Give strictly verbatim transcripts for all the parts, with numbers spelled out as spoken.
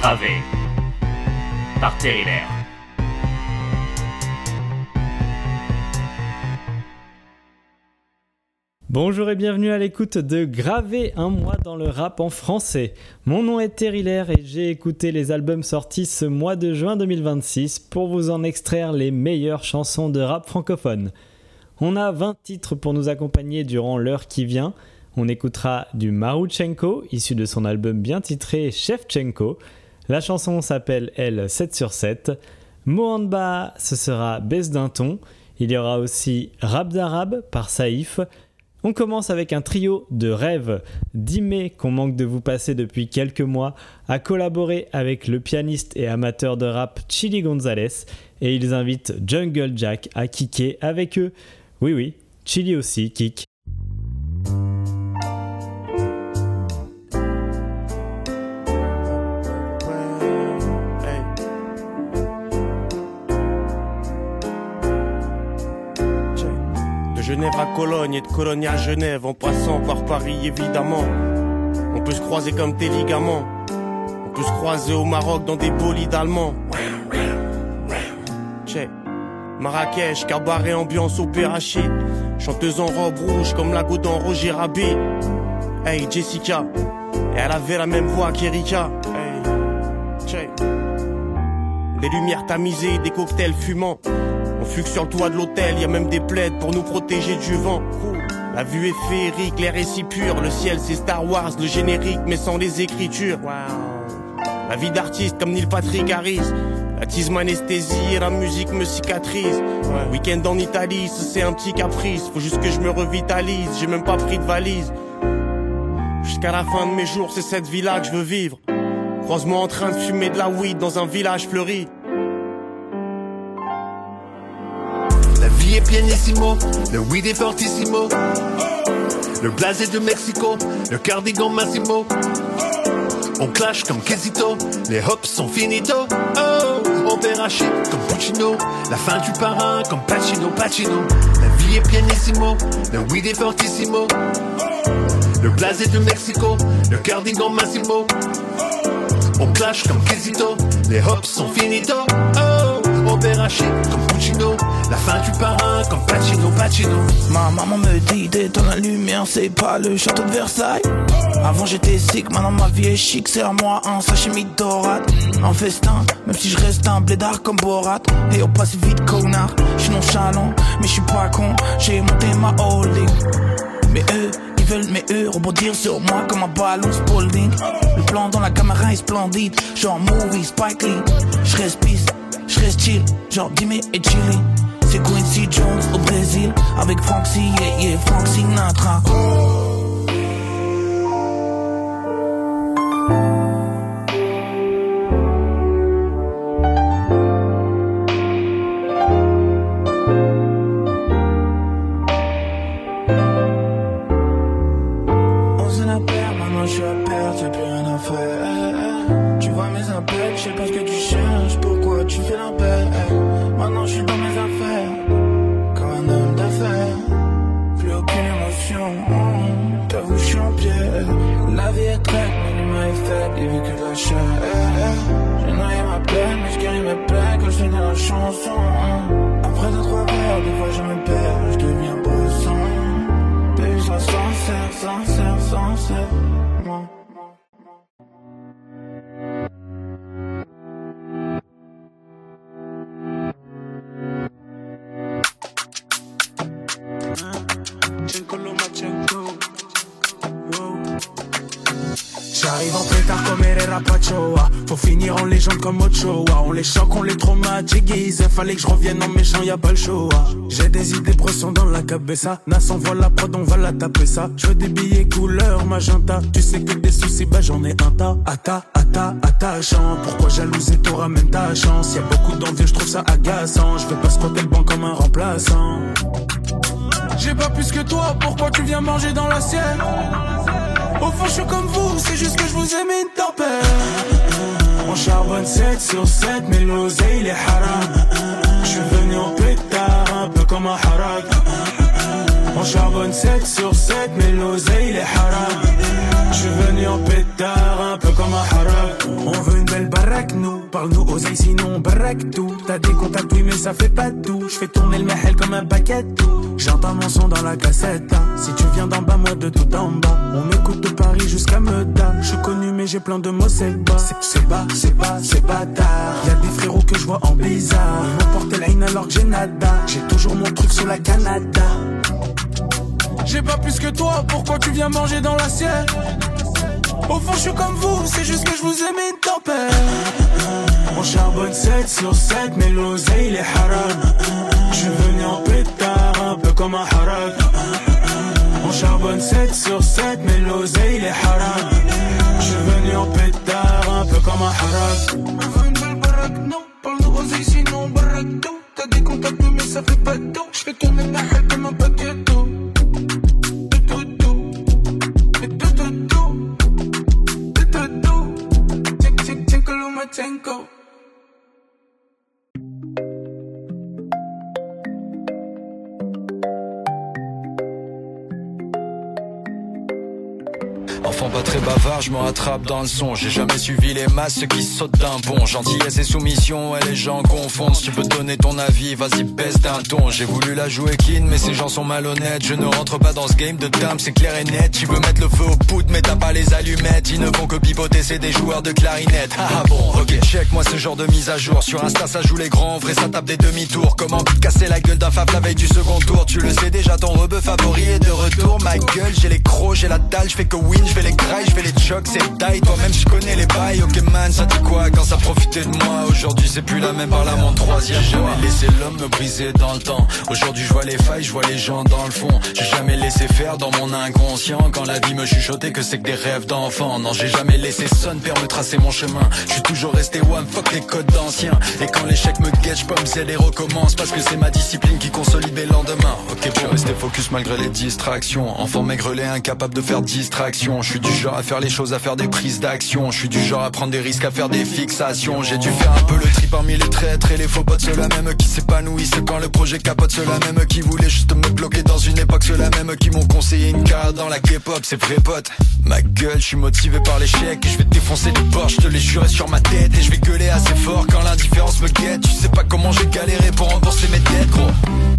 Gravé par Terry Lair. Bonjour et bienvenue à l'écoute de Gravé, un mois dans le rap en français. Mon nom est Terry Lair et j'ai écouté les albums sortis ce mois de juin deux mille vingt-six pour vous en extraire les meilleures chansons de rap francophone. On a vingt titres pour nous accompagner durant l'heure qui vient. On écoutera du Maroutchenko, issu de son album bien titré Chefchenko. La chanson s'appelle elle sept sur sept. Mohanba, ce sera Baisse d'un ton. Il y aura aussi Rap d'Arabe par Saïf. On commence avec un trio de rêves. Dimé, qu'on manque de vous passer depuis quelques mois, a collaboré avec le pianiste et amateur de rap Chili Gonzalez et ils invitent Jungle Jack à kicker avec eux. Oui oui, Chili aussi kick. Genève à Cologne et de Cologne à Genève, en passant par Paris évidemment. On peut se croiser comme tes ligaments. On peut se croiser au Maroc dans des bolides allemands. Check. Marrakech, cabaret, ambiance au Péraché. Chanteuse en robe rouge comme la goutte dans Roger Rabbit. Hey Jessica, et elle avait la même voix qu'Erika. Hey, check. Des lumières tamisées, des cocktails fumants. On fugue sur le toit de l'hôtel, y a même des plaids pour nous protéger du vent. La vue est féerique, l'air est si pur, le ciel c'est Star Wars, le générique mais sans les écritures. La vie d'artiste comme Neil Patrick Harris, la tease m'anesthésie et la musique me cicatrise. Week-end en Italie, c'est un petit caprice, faut juste que je me revitalise, j'ai même pas pris de valise. Jusqu'à la fin de mes jours, c'est cette vie-là que je veux vivre. Croise-moi en train de fumer de la weed dans un village fleuri. La vie est pianissimo, le weed est fortissimo. Le blasé de Mexico, le cardigan Massimo. On clash comme Quesito, les hops sont finito. Oh, on perd un shit comme Puccino. La fin du parrain comme Pacino, Pacino. La vie est pianissimo, le weed est fortissimo. Le blasé de Mexico, le cardigan Massimo. On clash comme Quesito, les hops sont finito. Oh, on perd un shit comme Puccino. La fin du parrain comme Pacino, Pacino. Ma maman me dit d'éteindre la lumière, c'est pas le château de Versailles. Avant j'étais sick, maintenant ma vie est chic. C'est à moi un sashimi dorade. En festin, même si je reste un blédard comme Borat. Et on passe vite connard, j'suis nonchalant, mais j'suis pas con. J'ai monté ma holding. Mais eux, ils veulent mes eux rebondir sur moi comme un ballon Spalding. Le plan dans la caméra est splendide, genre movie Spike Lee. J'reste pisse, j'reste chill, genre Dimé et Chili. C'est Quincy Jones au Brésil avec Frank yeah, yeah, Frank Sinatra. On se la perd, maintenant je suis à perdre, y'a plus rien à faire. Tu vois mes appels, je sais pas ce que tu cherches, pourquoi tu fais la peine. Maintenant je suis dans mes affaires, comme un homme d'affaires. Plus aucune émotion, t'avoue je suis en pierre. La vie est traite, mais l'humain est faible, il veut que de la chair. J'ai noyé ma peine, mais je guéris mes plaies quand je finis la chanson. Après deux trois verres, des fois je me perds, je deviens bresson. Baby sois sincère, sincère, sincère, moi. J'arrive en pétard comme Herrera Pachoa. Faut finir en légende comme Ochoa. On les choque, on les traumatise. Fallait que je revienne en méchant, y'a pas le choix. J'ai des idées pression dans la cabeza. Nas envoie la prod, on va la taper ça. Je veux des billets couleur magenta. Tu sais que des soucis, bah j'en ai un tas. Atta, atta, attachant. Pourquoi jalouser, t'auras même ta chance. Y'a beaucoup d'envie, je trouve ça agaçant. Je veux pas squatter le banc comme un remplaçant. J'ai pas plus que toi, pourquoi tu viens manger dans la sienne? Au fond je suis comme vous, c'est juste que je vous ai mis une tempête. On charbonne sept sur sept, mais l'oseille il est haram. Je suis venu en pétard, un peu comme un harak. On charbonne sept sur sept, mais l'oseille il est haram. Je suis venu en pétard, un peu comme un harak. On veut une belle balade parle-nous oseille sinon on baraque tout. T'as des contacts oui mais ça fait pas tout. J'fais tourner le mahel comme un paquet tout. J'entends mon son dans la cassette hein. Si tu viens d'en bas moi de tout en bas. On m'écoute de Paris jusqu'à Meda. J'suis connu mais j'ai plein de mots c'est bas. C'est, c'est bas, c'est bas, c'est bâtard. Y'a des frérots que je vois en bizarre. Ils m'ont porté la haine alors que j'ai nada. J'ai toujours mon truc sur la Canada. J'ai pas plus que toi, pourquoi tu viens manger dans l'assiette? Au fond je suis comme vous, c'est juste que je vous ai mis une tempête. On charbonne sept sur sept, mais l'oseille il est haram. J'suis venu en pétard, un peu comme un harak. On charbonne sept sur sept, mais l'oseille il est haram. J'suis venu en pétard, un peu comme un harak. Non, parle-nous oseille sinon baraque tout. T'as des contacts mais ça fait pas tout. J'fais tourner ma haine comme un paquet tout. Tango. Enfant pas très bavard, je me rattrape dans le son. J'ai jamais suivi les masses, ceux qui sautent d'un pont. Gentillesse et soumission, et les gens confondent. Si tu peux donner ton avis, vas-y baisse d'un ton. J'ai voulu la jouer clean, mais ces gens sont malhonnêtes. Je ne rentre pas dans ce game de dame, c'est clair et net. Tu veux mettre le feu au poudre, mais t'as pas les allumettes. Ils ne font que pipoter, c'est des joueurs de clarinette. Ah bon, ok, check moi ce genre de mise à jour. Sur Insta ça joue les grands, en vrai ça tape des demi-tours. Comment te casser la gueule d'un faf la veille du second tour. Tu le sais déjà, ton rebeu favori est de retour. Ma gueule, j'ai les crocs, j'ai la dalle, je fais que win, je fais les grailles, je fais les chocs, c'est taille. Toi-même je connais les bails, ok man, ça dit quoi quand ça profitait de moi. Aujourd'hui c'est plus la même, par là mon troisième. J'ai jamais laissé l'homme me briser dans le temps. Aujourd'hui je vois les failles, je vois les gens dans le fond. J'ai jamais laissé faire dans mon inconscient. Quand la vie me chuchotait que c'est que des rêves d'enfant. Non, j'ai jamais laissé son père me tracer mon chemin. Je suis toujours resté one, fuck les codes d'anciens. Et quand l'échec me guette, j'pomme Z et recommence. Parce que c'est ma discipline qui consolide mes lendemains. Ok, je suis resté focus malgré les distractions. Enfant maigrelet, incapable de faire distraction. Je suis du genre à faire les choses, à faire des prises d'action. Je suis du genre à prendre des risques, à faire des fixations. J'ai dû faire un peu le tri parmi les traîtres et les faux potes. Ceux-là même qui s'épanouissent quand le projet capote. Ceux-là même qui voulaient juste me bloquer dans une époque. Ceux-là même qui m'ont conseillé une carrière dans la K-pop. C'est vrai pote. Ma gueule, je suis motivé par l'échec. Et je vais te défoncer les portes, je te les jurer sur ma tête. Et je vais gueuler assez fort quand l'indifférence me guette. Tu sais pas comment j'ai galéré pour rembourser mes dettes gros.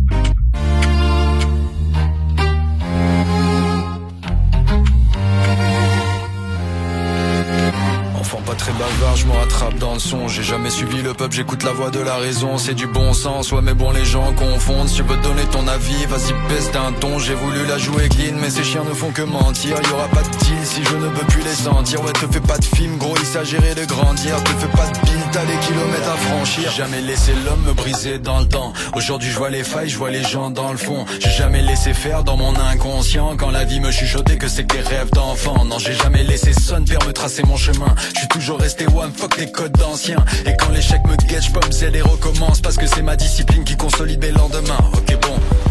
Enfant pas très bavard, je me rattrape dans le son. J'ai jamais suivi le peuple, j'écoute la voix de la raison. C'est du bon sens, ouais mais bon les gens confondent. Si tu veux donner ton avis, vas-y baisse d'un ton. J'ai voulu la jouer clean, mais ces chiens ne font que mentir. Y'aura pas de deal si je ne peux plus les sentir. Ouais te fais pas de film gros, il s'agirait de grandir. Te fais pas de pile, t'as des kilomètres à franchir. J'ai jamais laissé l'homme me briser dans le temps. Aujourd'hui je vois les failles, je vois les gens dans le fond. J'ai jamais laissé faire dans mon inconscient. Quand la vie me chuchotait que c'est que des rêves d'enfant. Non j'ai jamais laissé son père me tracer mon chemin. Je suis toujours resté one, fuck les codes d'anciens. Et quand l'échec me guette, j'pomme Z et recommence. Parce que c'est ma discipline qui consolide mes lendemains. Ok bon.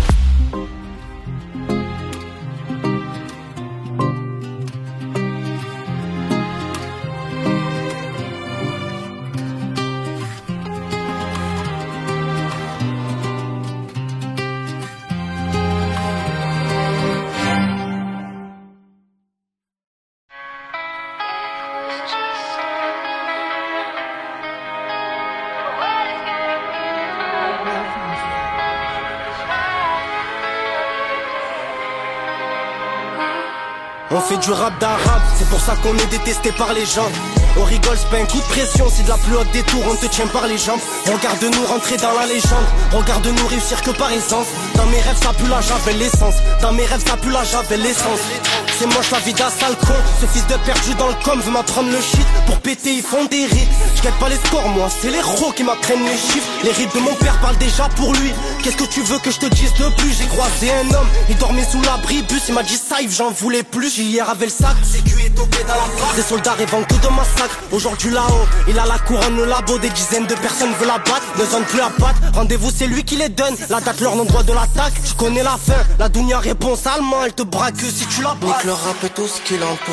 On fait du rap d'arabe, c'est pour ça qu'on est détesté par les gens. On rigole, c'est pas un coup de pression, c'est de la plus haute des tours, on te tient par les jambes. Regarde-nous rentrer dans la légende, regarde-nous réussir que par essence. Dans mes rêves ça pue la javel l'essence, dans mes rêves ça pue la javel l'essence. C'est moche la vie d'un sale con, ce fils de perdu dans le com veut m'apprendre le shit. Pour péter ils font des rites, j'gagne pas les scores moi, c'est les héros qui m'apprennent les chiffres. Les rites de mon père parlent déjà pour lui, qu'est-ce que tu veux que je te dise de plus? J'ai croisé un homme, il dormait sous l'abribus, il m'a dit safe, j'en voulais plus. Hier avait le sac, c'est Q est tombé dans la place. Des soldats rêvant que de massacre, aujourd'hui là-haut, il a la couronne, le labo, des dizaines de personnes veulent la battre. Ne sonne plus à battre, rendez-vous c'est lui qui les donne. La date, l'heure, l'endroit de l'attaque, je connais la fin. La dounia réponse allemand, elle te braque si tu la braques. Le rap et tout ce qui l'entoure,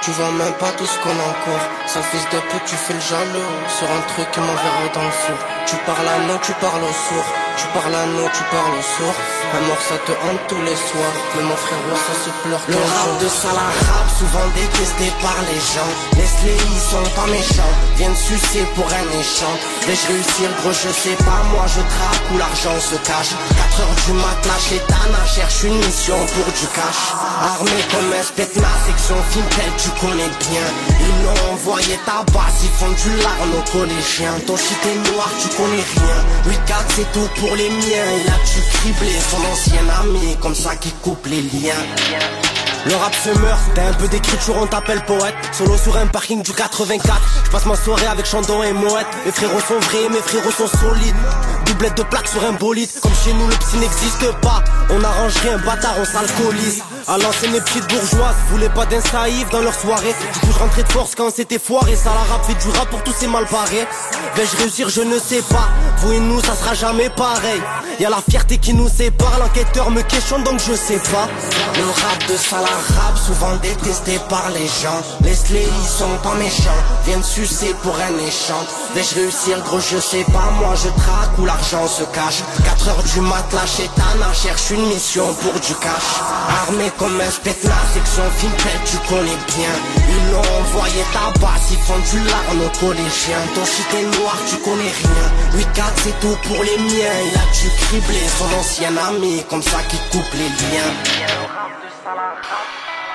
Tu vois même pas tout ce qu'on a encore. Sale fils de pute, tu fais le jaloux sur un truc qui m'enverra dans le four. Tu parles à nous, tu parles au sourd. Tu parles à nous, tu parles au sourd. La mort ça te hante tous les soirs. Mais mon frérot ça se pleure. Le rap de Salah rap, souvent détesté par les gens. Laisse-les, ils sont pas méchants. Viennent sucer pour un échange. Vais-je réussir gros, je sais pas. Moi je traque où l'argent se cache. quatre heures du mat, la chétana cherche une mission pour du cash. Armé comme un spetna, section Fintel, tu connais bien. Ils l'ont envoyé ta base, ils font du larme aux collégiens. Ton shit est noir, tu connais rien. huit quatre c'est tout pour les miens. Il a tu criblé son ancien ami, comme ça qui coupe les liens. Le rap se meurt, t'as un peu d'écriture, on t'appelle poète. Solo sur un parking du quatre-vingt-quatre. J'passe ma soirée avec Chandon et Moët. Mes frérots sont vrais, mes frérots sont solides. Doublette de plaques sur un bolide. Comme chez nous le psy n'existe pas. On arrange rien, bâtard, on s'alcoolise. À l'ancienne les petites bourgeoises voulaient pas d'un saïf dans leur soirée. Du coup je rentrais de force quand c'était foiré. Ça la rap fait du rap pour tous ces mal parés. Vais-je réussir, je ne sais pas. Vous et nous ça sera jamais pareil. Y'a la fierté qui nous sépare. L'enquêteur me questionne donc je sais pas. Le rap de Salah rap, souvent détesté par les gens. Laisse-les, ils sont pas méchants. Viennent sucer pour un échange. Vais-je réussir gros, je sais pas. Moi je traque où l'argent se cache. quatre heures du mat, la chétana cherche une mission pour du cash. Armé comme un spetna, section Fintel, tu connais bien. Ils l'ont envoyé ta base, ils font du larme aux collégiens. Ton shit est noir, tu connais rien. huit quatre c'est tout pour les miens. Il a tu criblé son ancien ami, comme ça qui coupe les liens. Le rap de Salah rap.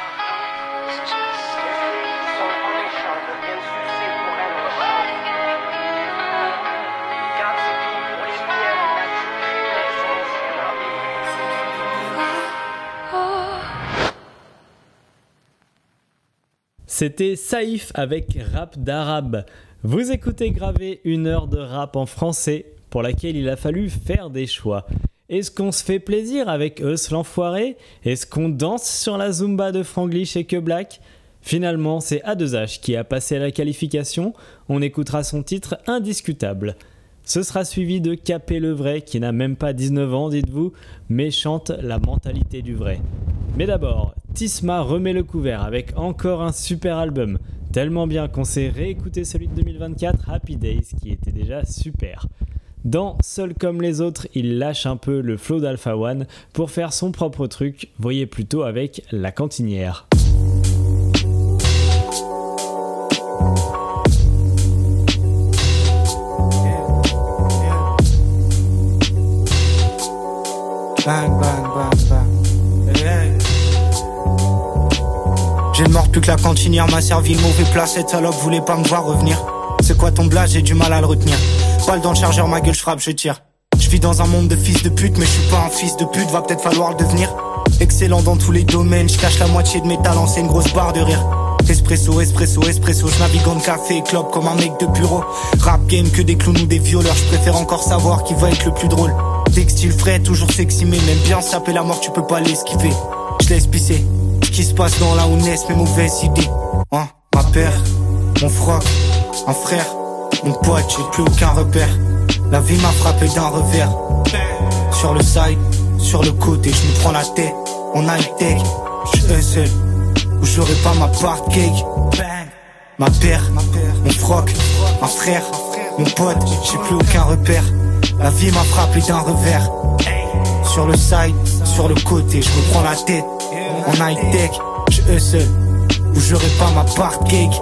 C'était Saïf avec Rap d'Arabe. Vous écoutez Gravé, une heure de rap en français pour laquelle il a fallu faire des choix. Est-ce qu'on se fait plaisir avec Eus l'enfoiré ? Est-ce qu'on danse sur la Zumba de Franglish et Que Black ? Finalement, c'est A deux H qui a passé à la qualification. On écoutera son titre Indiscutable. Ce sera suivi de Capé le Vrai, qui n'a même pas dix-neuf ans, dites-vous, mais chante la mentalité du vrai. Mais d'abord, Tisma remet le couvert avec encore un super album. Tellement bien qu'on s'est réécouté celui de deux mille vingt-quatre, Happy Days, qui était déjà super. Dans Seul comme les autres, il lâche un peu le flow d'Alpha One pour faire son propre truc, voyez plutôt avec La Cantinière. Bang, bang, bang, bang. Hey. J'ai ne mort plus que la cantinière m'a servi le mauvais plat. Cette salope voulait pas me voir revenir. C'est quoi ton blast, j'ai du mal à le retenir. Balle dans le chargeur, ma gueule, je frappe, je tire. Je vis dans un monde de fils de pute, mais je suis pas un fils de pute, va peut-être falloir le devenir. Excellent dans tous les domaines, je cache la moitié de mes talents, c'est une grosse barre de rire. Espresso, espresso, espresso, je navigue en café et club comme un mec de bureau. Rap game, que des clowns ou des violeurs, je préfère encore savoir qui va être le plus drôle. Textile frais, toujours sexy, mais même bien saper la mort, tu peux pas l'esquiver. Je laisse pisser, ce qui se passe dans la Ounès, mes mauvaises idées. Hein, ma père, mon froc, un frère, mon pote, j'ai plus aucun repère. La vie m'a frappé d'un revers. Sur le side, sur le côté, je me prends la tête. En high-tech, je hustle, où j'aurai pas ma part cake. Ma père, mon froc, un frère, mon pote, j'ai plus aucun repère. La vie m'a frappé d'un revers. Sur le side, sur le côté, je me prends la tête. En high-tech, je hustle, où j'aurai pas ma part cake.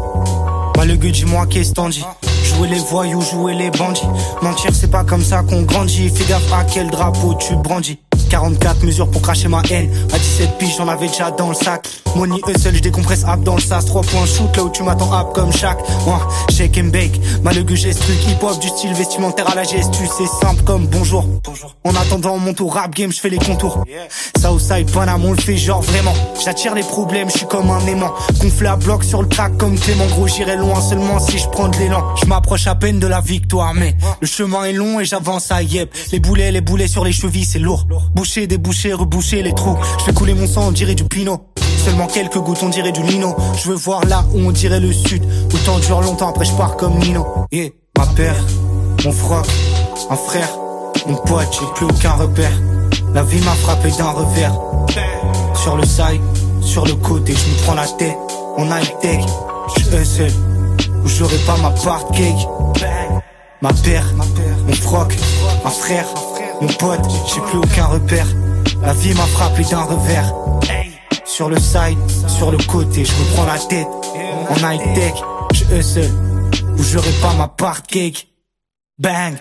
Bah le gueux, dis-moi qu'est-ce t'en dis. Jouer les voyous, jouer les bandits. Mentir c'est pas comme ça qu'on grandit. Fais gaffe à quel drapeau tu brandis. quarante-quatre mesures pour cracher ma haine. À dix-sept piges j'en avais déjà dans le sac. Money hustle, je décompresse app dans le sas. Trois points shoot là où tu m'attends app comme chaque. Moi, shake and bake. Malheureux geste truc hip hop du style vestimentaire à la gestu. C'est simple comme bonjour. bonjour. En attendant mon tour rap game, je fais les contours. Yeah. Southside, Panama, on le fait genre vraiment. J'attire les problèmes, je suis comme un aimant. Gonflé à bloc sur le track comme Clément. Gros, j'irai loin seulement si je prends de l'élan. Je m'approche à peine de la victoire, mais le chemin est long et j'avance à yep. Les boulets, les boulets sur les chevilles, c'est lourd. Boucher, déboucher, reboucher les trous. Je fais couler mon sang, on dirait du Pinot. Seulement quelques gouttes, on dirait du Lino. Je veux voir là où on dirait le sud. Où le temps dure longtemps, après je pars comme Nino. Yeah. Ma père, mon froc, un frère, mon pote, j'ai plus aucun repère. La vie m'a frappé d'un revers. Sur le side, sur le côté, je me prends la tête. en high-tech. J'suis hustle, où j'aurai pas ma part cake. Ma paire, mon froc, ma frère, mon pote, j'ai plus aucun repère. La vie m'a frappé d'un revers. Sur le side, sur le côté, je me prends la tête. En high-tech, je hustle, où j'aurai pas ma part cake. Bang.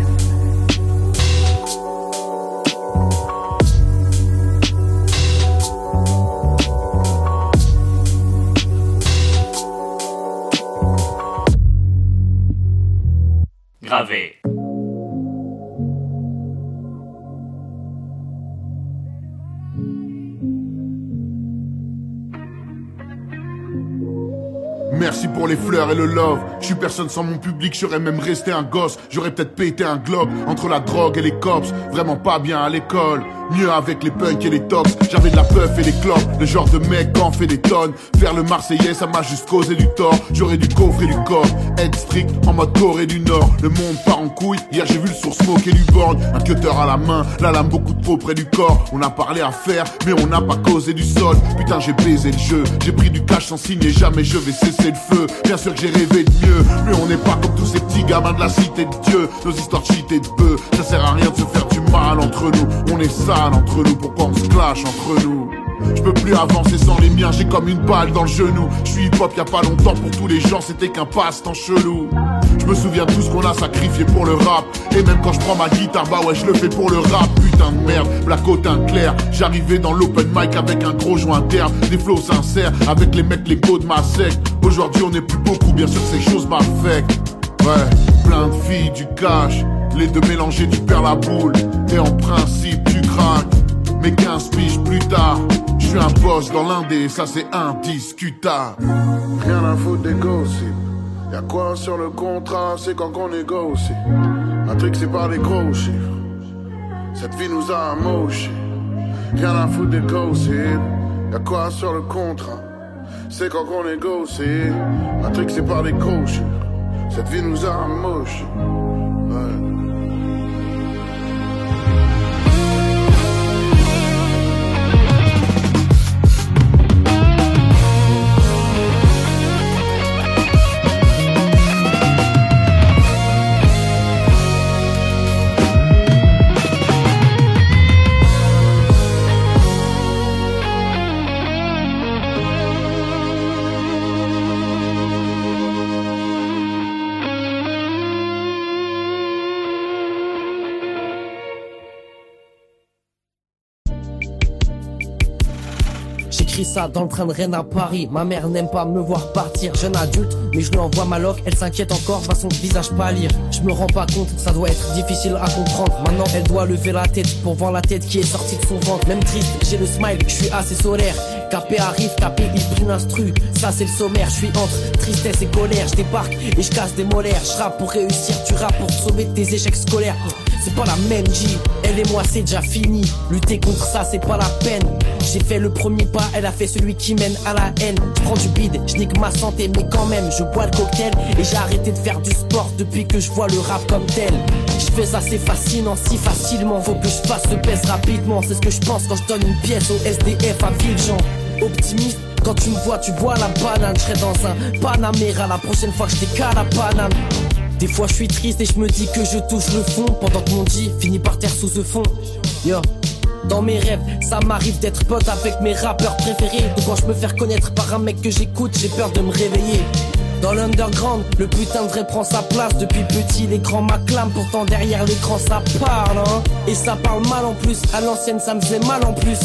Gravé. Merci pour les fleurs et le love. Je suis personne sans mon public, j'aurais même resté un gosse. J'aurais peut-être pété un globe entre la drogue et les cops. Vraiment pas bien à l'école, mieux avec les punks et les tops. J'avais de la puff et des clopes, le genre de mec qui en fait des tonnes. Faire le Marseillais, ça m'a juste causé du tort. J'aurais dû coffrer du corps, être strict en mode Corée du Nord. Le monde part en couille, hier j'ai vu le sourd smoke et du borgne. Un cutter à la main, la lame beaucoup trop près du corps. On a parlé à faire, mais on n'a pas causé du sol. Putain j'ai baisé le jeu, j'ai pris du cash sans signer, jamais je vais cesser le feu. Bien sûr que j'ai rêvé de mieux, mais on n'est pas comme tous ces petits gamins de la cité de Dieu. Nos histoires de shit et de bœufs, ça sert à rien de se faire du mal entre nous. On est sale entre nous, pourquoi on se clash entre nous? Je peux plus avancer sans les miens, j'ai comme une balle dans le genou. Je suis hip-hop y'a pas longtemps, pour tous les gens c'était qu'un passe-temps chelou. Je me souviens de tout ce qu'on a sacrifié pour le rap. Et même quand je prends ma guitare, bah ouais je le fais pour le rap. Putain de merde, Black Otin clair. J'arrivais dans l'open mic avec un gros joint interne. Des flows sincères, avec les mecs les go de ma secte. Aujourd'hui on est plus beaucoup, bien sûr que ces choses m'affectent. Ouais, plein de filles, du cash. Les deux mélangés, tu perds la boule. Et en principe tu craques. Mais quinze piges plus tard, je suis un boss dans l'indé, ça c'est indiscutable. Rien à foutre des gossips. Y'a quoi sur le contrat, c'est quand qu'on négocie. Un truc c'est par les gros chiffres. Cette vie nous a amochés. Rien à foutre des gossips. Y'a quoi sur le contrat, c'est quand qu'on négocie. Un truc c'est par les gros chiffres. Cette vie nous a amochés. Ouais. J'écris ça dans le train de Rennes à Paris. Ma mère n'aime pas me voir partir. Jeune adulte, mais je lui envoie ma love. Elle s'inquiète encore, voit son visage pâlir. Je me rends pas compte, ça doit être difficile à comprendre. Maintenant elle doit lever la tête pour voir la tête qui est sortie de son ventre. Même triste, j'ai le smile, je suis assez solaire. Capé arrive, capé il prie l'instru. Ça c'est le sommaire, je suis entre tristesse et colère. Je débarque et je casse des molaires. Je rappe pour réussir, tu rappes pour te sauver de tes échecs scolaires. C'est pas la même G, elle et moi c'est déjà fini. Lutter contre ça c'est pas la peine. J'ai fait le premier pas, elle a fait celui qui mène à la haine. Je prends du bide, je nique ma santé mais quand même je bois le cocktail. Et j'ai arrêté de faire du sport depuis que je vois le rap comme tel. Je fais ça c'est fascinant, si facilement. Faut que je fasse ce baisse rapidement. C'est ce que je pense quand je donne une pièce au S D F à Villejean. Optimiste, quand tu me vois tu vois la banane. Je serai dans un Panamera la prochaine fois que je t'ai qu'à la banane. Des fois je suis triste et je me dis que je touche le fond. Pendant que mon G finit par terre sous ce fond. Yo. Dans mes rêves, ça m'arrive d'être pote avec mes rappeurs préférés. Donc quand je me fais reconnaître par un mec que j'écoute, j'ai peur de me réveiller. Dans l'underground, le putain de vrai prend sa place. Depuis petit, l'écran m'acclame, pourtant derrière l'écran ça parle hein. Et ça parle mal en plus, à l'ancienne ça me faisait mal en plus.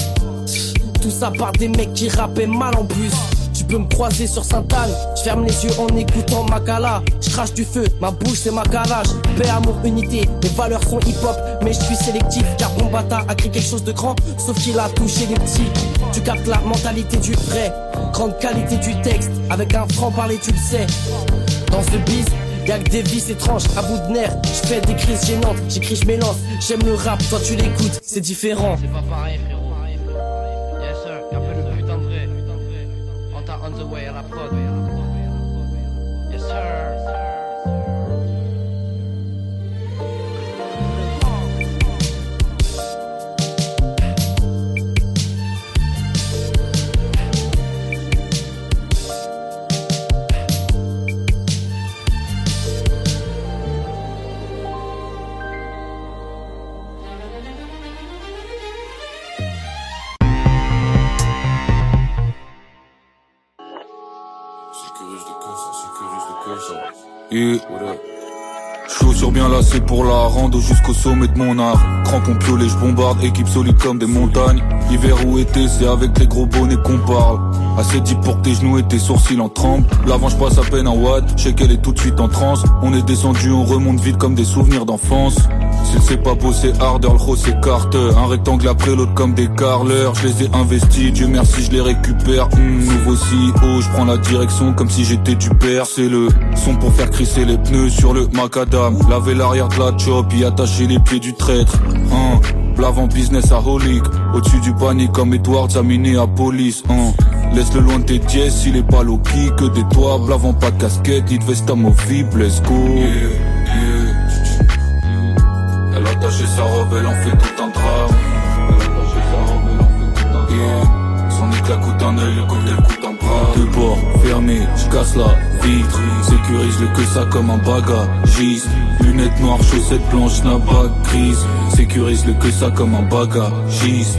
Tout ça par des mecs qui rappaient mal en plus. Tu peux me croiser sur Sainte-Anne, je ferme les yeux en écoutant Makala. Je crache du feu, ma bouche c'est ma calage. Paix, amour, unité, mes valeurs sont hip-hop. Mais je suis sélectif car mon bâtard a créé quelque chose de grand. Sauf qu'il a touché les petits. Tu captes la mentalité du vrai, grande qualité du texte. Avec un franc parler tu le sais. Dans ce biz, y'a que des vices étranges, à bout de nerfs. Je fais des crises gênantes, j'écris, je m'élance. J'aime le rap, toi tu l'écoutes, c'est différent. C'est pas pareil frérot. Yes sir, y'a peu le putain de vrai. On t'a on the way à la prod. Yes sir. Et chaussures bien lacées pour la rando jusqu'au sommet de mon art. Crampons piolés, je bombarde, équipe solide comme des montagnes. Hiver ou été, c'est avec les gros bonnets qu'on parle. Assez deep pour que tes genoux et tes sourcils en tremblent. L'avant je passe à peine un watt, je sais qu'elle est tout de suite en transe. On est descendu, on remonte vite comme des souvenirs d'enfance. S'il sait pas bosser harder, le gros c'est Carter. Un rectangle après l'autre comme des carleurs. Je les ai investis, Dieu merci je les récupère. mmh, Nouveau C E O, je prends la direction comme si j'étais du père. C'est le son pour faire crisser les pneus sur le macadam. Laver l'arrière de la chop, y attacher les pieds du traître. hein. L'avant business à holic, au-dessus du panier comme Edwards à Minneapolis. hein. Laisse-le loin de tes dièses, s'il est pas low-key. Que des toits, l'avant pas de casquette, ni de veste amovible, let's go. yeah, yeah. Elle a attaché sa robe, elle en fait tout un drame. Elle a attaché sa robe, elle en fait tout un drame. yeah. Son éclat coûte un œil, le cocktail coûte un bras. Deux ports fermés, j'casse la vitre. Sécurise le que ça comme un bagagiste. Lunettes noires, chaussettes blanches, snapback grise. Sécurise le que ça comme un bagagiste.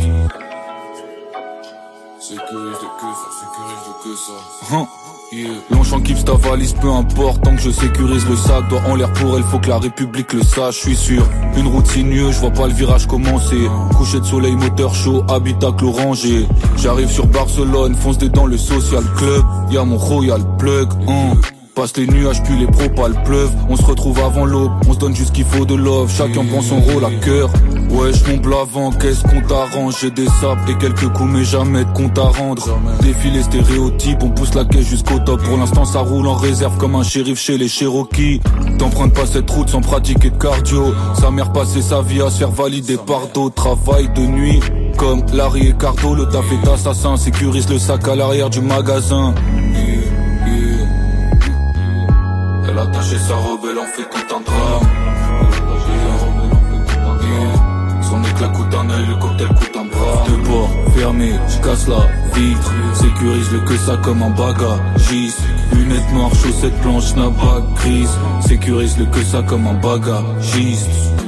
Sécurise le que ça, sécurise le que ça. Hein. Yeah. Longchamp keeps ta valise, peu importe, tant que je sécurise le sac. Doigt en l'air pour elle, faut que la République le sache, je suis sûr. Une route sinueuse, je vois pas le virage commencer. Coucher de soleil, moteur chaud, habitacle orangé. J'arrive sur Barcelone, fonce des dans le social club. Y'a mon royal plug, hein. Passe les nuages puis les propales pleuvent. On se retrouve avant l'aube, on se donne juste ce qu'il faut de love. Chacun prend son rôle à cœur. Wesh mon blavant, qu'est-ce qu'on t'arrange. J'ai des sapes et quelques coups mais jamais de compte à rendre. Défilé stéréotype, on pousse la caisse jusqu'au top. Pour l'instant ça roule en réserve comme un shérif chez les Cherokees. T'empruntes pas cette route sans pratiquer de cardio. Sa mère passait sa vie à se faire valider par d'autres. Travail de nuit comme Larry et Cardo. Le taf est assassin, sécurise le sac à l'arrière du magasin. Elle a attaché sa robe, elle en fait tout un drame. Son éclat coûte un œil, le cocktail coûte un bras. Deux ports fermés, j'casse la vitre. Sécurise le que ça comme un bagagiste. Lunettes noires, chaussettes blanches, snapback grise. Sécurise le que ça comme un bagagiste.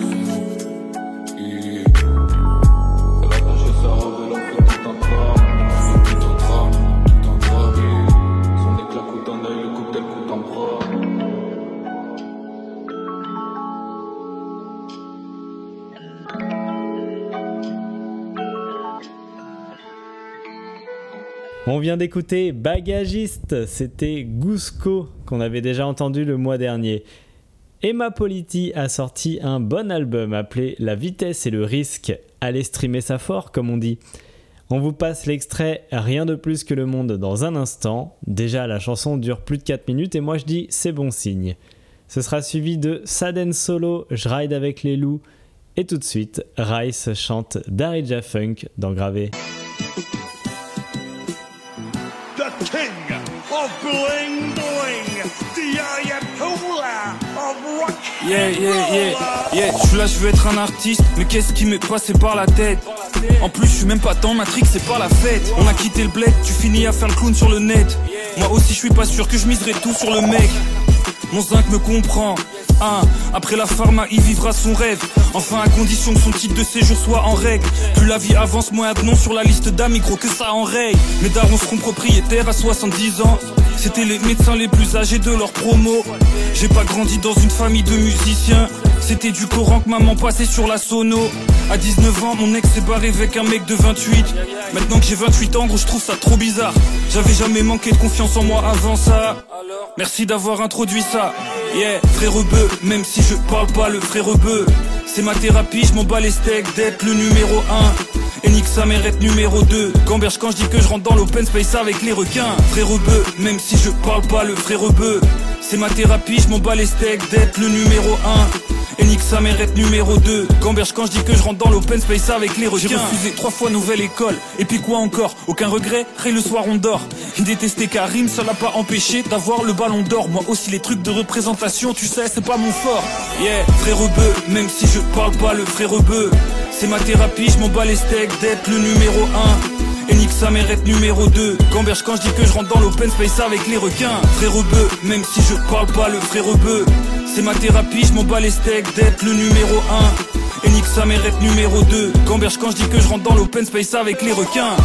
On vient d'écouter Bagagiste, c'était Gusco qu'on avait déjà entendu le mois dernier. Emma Politi a sorti un bon album appelé La vitesse et le risque. Allez streamer ça fort comme on dit. On vous passe l'extrait Rien de plus que le monde dans un instant. Déjà la chanson dure plus de quatre minutes et moi je dis c'est bon signe. Ce sera suivi de Saden Solo, Je ride avec les loups. Et tout de suite, Rice chante Darija Funk dans Gravé. King of bling bling, the Ayatollah of rock. Yeah, yeah, yeah, yeah, je suis là, je veux être un artiste, mais qu'est-ce qui m'est passé par la tête? En plus, je suis même pas dans Matrix, c'est pas la fête. On a quitté le bled, tu finis à faire le clown sur le net. Moi aussi, je suis pas sûr que je miserai tout sur le mec. Mon zinc me comprend. Ah, après la pharma, il vivra son rêve. Enfin, à condition que son titre de séjour soit en règle. Plus la vie avance, moins de noms sur la liste d'amis, gros que ça enraye. Mes darons seront propriétaires à soixante-dix ans. C'était les médecins les plus âgés de leur promo. J'ai pas grandi dans une famille de musiciens. C'était du Coran que maman passait sur la sono. À dix-neuf ans, mon ex s'est barré avec un mec de vingt-huit. Maintenant que j'ai vingt-huit ans, gros, je trouve ça trop bizarre. J'avais jamais manqué de confiance en moi avant ça. Merci d'avoir introduit ça. Yeah, frère rebeu, même si je parle pas le frère rebeu. C'est ma thérapie, je m'en bats les steaks d'être le numéro un. Et nique sa mère être numéro deux. Gamberge quand je dis que je rentre dans l'open space avec les requins. Frère rebeu, même si je parle pas le frère rebeu. C'est ma thérapie, je m'en bats les steaks d'être le numéro un. Et nique sa mère être numéro deux. Gamberge quand je dis que je rentre dans l'open space avec les requins. J'ai refusé trois fois nouvelle école. Et puis quoi encore? Aucun regret, Ray le soir on dort. Il détestait Karim, ça l'a pas empêché d'avoir le ballon d'or. Moi aussi les trucs de représentation, tu sais c'est pas mon fort. Yeah, frère rebeu, même si je parle pas le frère rebeu. C'est ma thérapie, je m'en bats les steaks d'être le numéro un. Et nique sa mère être numéro deux. Gamberge quand je dis que je rentre dans l'open space avec les requins. Frère rebeu, même si je parle pas le frère rebeu. C'est ma thérapie, je m'en bats les steaks d'être le numéro un. Et nique sa mère être numéro deux. Gamberge quand je dis que je rentre dans l'open space avec les requins.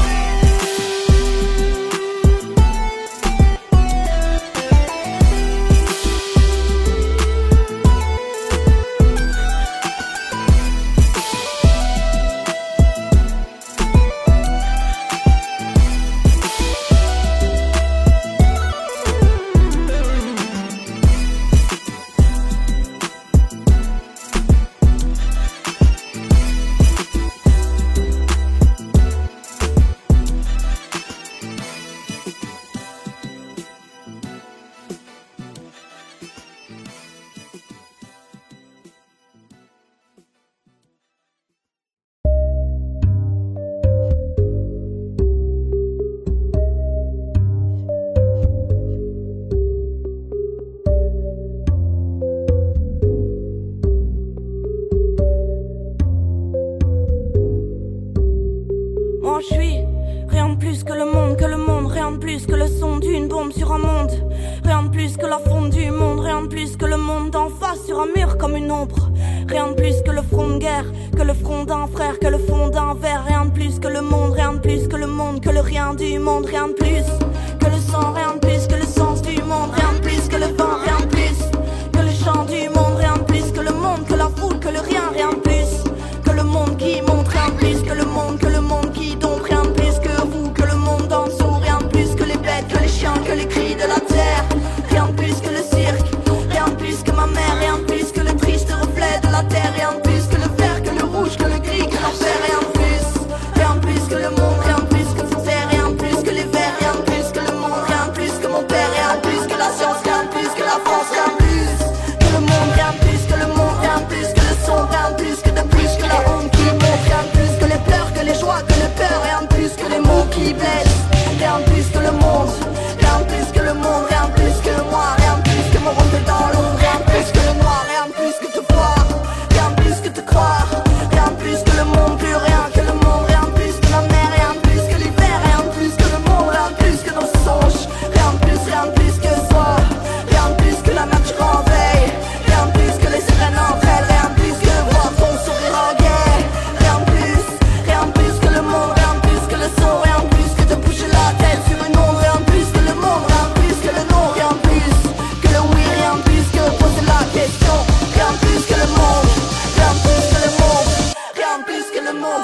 plus que le monde d'en face sur un mur comme une ombre. Rien de plus que le front de guerre, que le front d'un frère, que le fond d'un verre. Rien de plus que le monde, rien de plus que le monde, que le rien du monde. Rien de plus que le sang, rien de plus que le sens du monde. Rien de plus que le vent, rien de plus que le chant du monde. Rien de plus que le monde, que la foule, que le rien. Rien de plus que le monde qui monte. Rien de plus que le monde, que le monde qui dompe. Rien de plus que vous, que le monde d'en dessous. Rien de plus que les bêtes, que les chiens, que les cris de la terre. Rien de plus que le cirque, rien de plus que ma mère. Rien de plus que le triste reflet de la terre. Rien de plus que le vert, que le rouge, que le gris, que l'enfer. Rien de plus, rien de plus que le monde. Rien de plus que son terre, rien de plus que les verts. Rien de plus que le monde, rien de plus que mon père. Rien de plus que la science, rien de plus que la France. Rien de plus que le monde, rien de plus que le monde. Rien de plus que le son, rien de plus que de plus que la honte qui monte. Rien de plus que les pleurs, que les joies, que le peur. Rien de plus que les mots qui blessent. Rien de plus que le monde, rien de plus que le monde. Rien de plus que moi, rien de plus que mon reflet dans l'ombre. Rien de plus que le noir, rien de plus que te voir. Rien de plus que te croire, rien de plus que le monde. Plus rien que le monde, rien de plus que la mer. Rien de plus que l'hiver, rien de plus que le monde. Rien de plus que nos songes, rien de plus, rien de plus que soi. Rien de plus que la nature en veille. Rien de plus que les sirènes entre elles. Rien de plus que voir ton sourire en guet. Rien de plus, rien de plus que le monde. Rien de plus que le son, rien de plus que de bouger la tête sur une onde. Rien de plus que le monde, rien de plus que le non. Rien de plus que le oui, rien de plus que poser la question. Rien de plus que le monde, rien de plus que le monde. Rien de plus que le monde.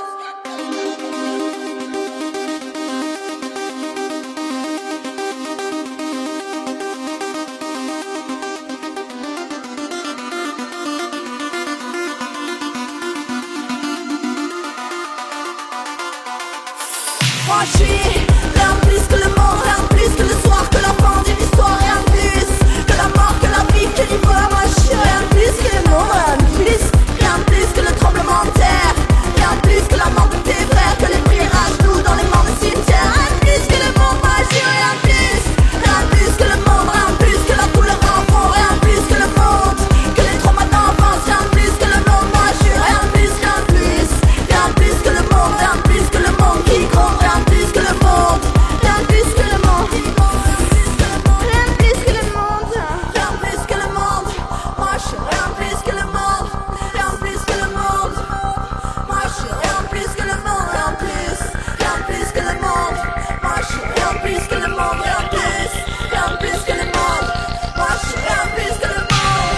Moi je suis rien de plus que le monde, rien de plus que le soir, que la fin d'une histoire. Rien de plus que la mort, que la vie, que l'hiver. Moi je suis rien de plus que le monde, rien de plus. Rien de plus que le tremblement de terre. Rien de plus que la mort de tes frères, que les prières à genoux dans les morts de cimetière. Rien de plus que le monde, moi je suis rien de plus. Rien de plus que le monde, rien de plus que la douleur en fond. Rien de plus que le monde, que les traumas d'enfance. Rien de plus que le monde, moi je suis rien de plus, rien de plus. Rien de plus que le monde, rien de plus que le monde qui compte. Rien de plus que le monde, rien de plus que le monde. Rien de plus que le monde, rien de plus que le monde. Moi je suis rien de plus que le monde, rien de plus que le monde. Moi je suis rien de plus que le monde, rien de plus, rien de plus que le monde. Moi je suis rien de plus que le monde, rien de plus, rien de plus que le monde. Moi je suis rien de plus que le monde.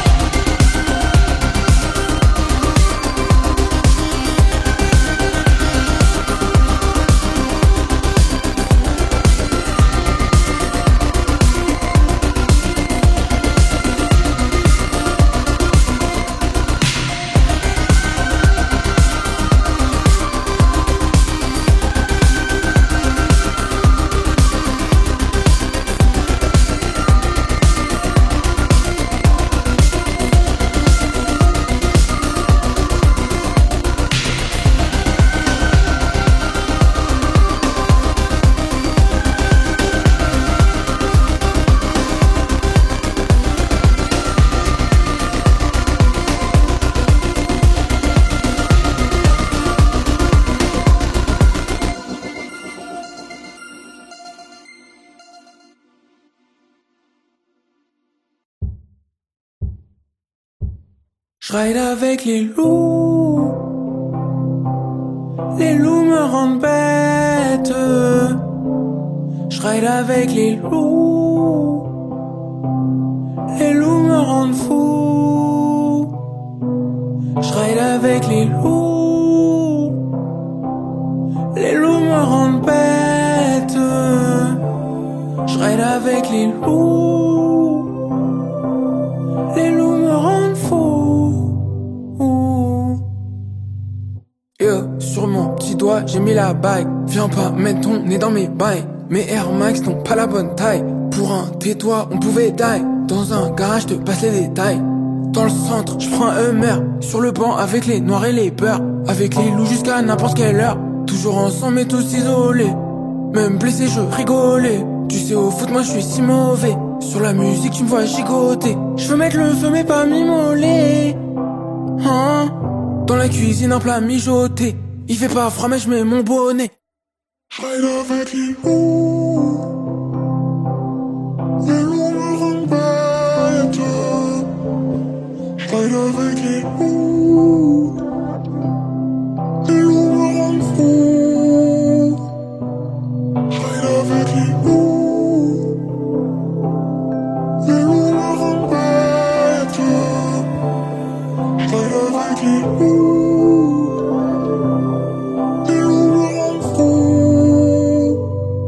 Je ride avec les loups. Les loups me rendent bête. Je ride avec les loups. Les loups me rendent fou. Je ride avec les loups. Les loups me rendent bête. Je ride avec les loups. Les loups me rendent fou. Yeah, sur mon petit doigt j'ai mis la bague. Viens pas mettre ton nez dans mes bails. Mes Air Max n'ont pas la bonne taille. Pour un tais-toi on pouvait die. Dans un garage te passe les détails. Dans le centre je prends un Hummer. Sur le banc avec les noirs et les peurs. Avec les loups jusqu'à n'importe quelle heure. Toujours ensemble mais tous isolés. Même blessé je rigolais. Tu sais au foot moi je suis si mauvais. Sur la musique tu me vois gigoter. Je veux mettre le feu mais pas m'immoler. Hein? Dans la cuisine un plat mijoté. Il fait pas froid mais je mets mon bonnet. Je ride avec les loups. Les loups me rendent bête. ride avec les loups. Les loups me rendent fou. Ride avec les loups. Les loups me rendent bête. Ride avec les loups. Les loups me rendent fou.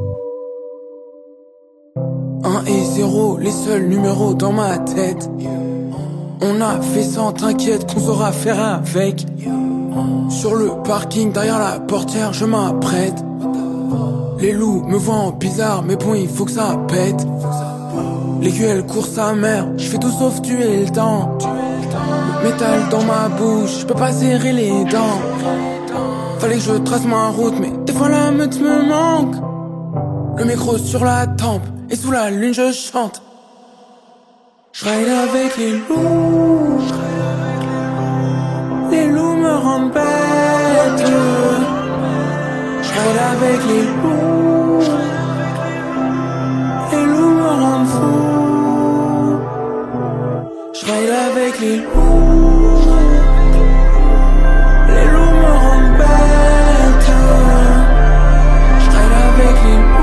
Un et zéro, les seuls numéros dans ma tête. On a fait sans, t'inquiète qu'on saura faire avec. Sur le parking, derrière la portière, je m'apprête. Les loups me voient en bizarre, mais bon, il faut que ça pète. L'aiguille, elle court sa mère, je fais tout sauf tuer le temps. Le métal dans ma bouche, je peux pas serrer les dents. Fallait que je trace ma route, mais des fois la meute me manque. Le micro sur la tempe, et sous la lune je chante. Je ride avec les loups. Les loups me rendent bête. Je ride avec les loups. Les loups me rendent fou. Je ride avec les loups. Les loups me rendent bête. Je ride avec les loups.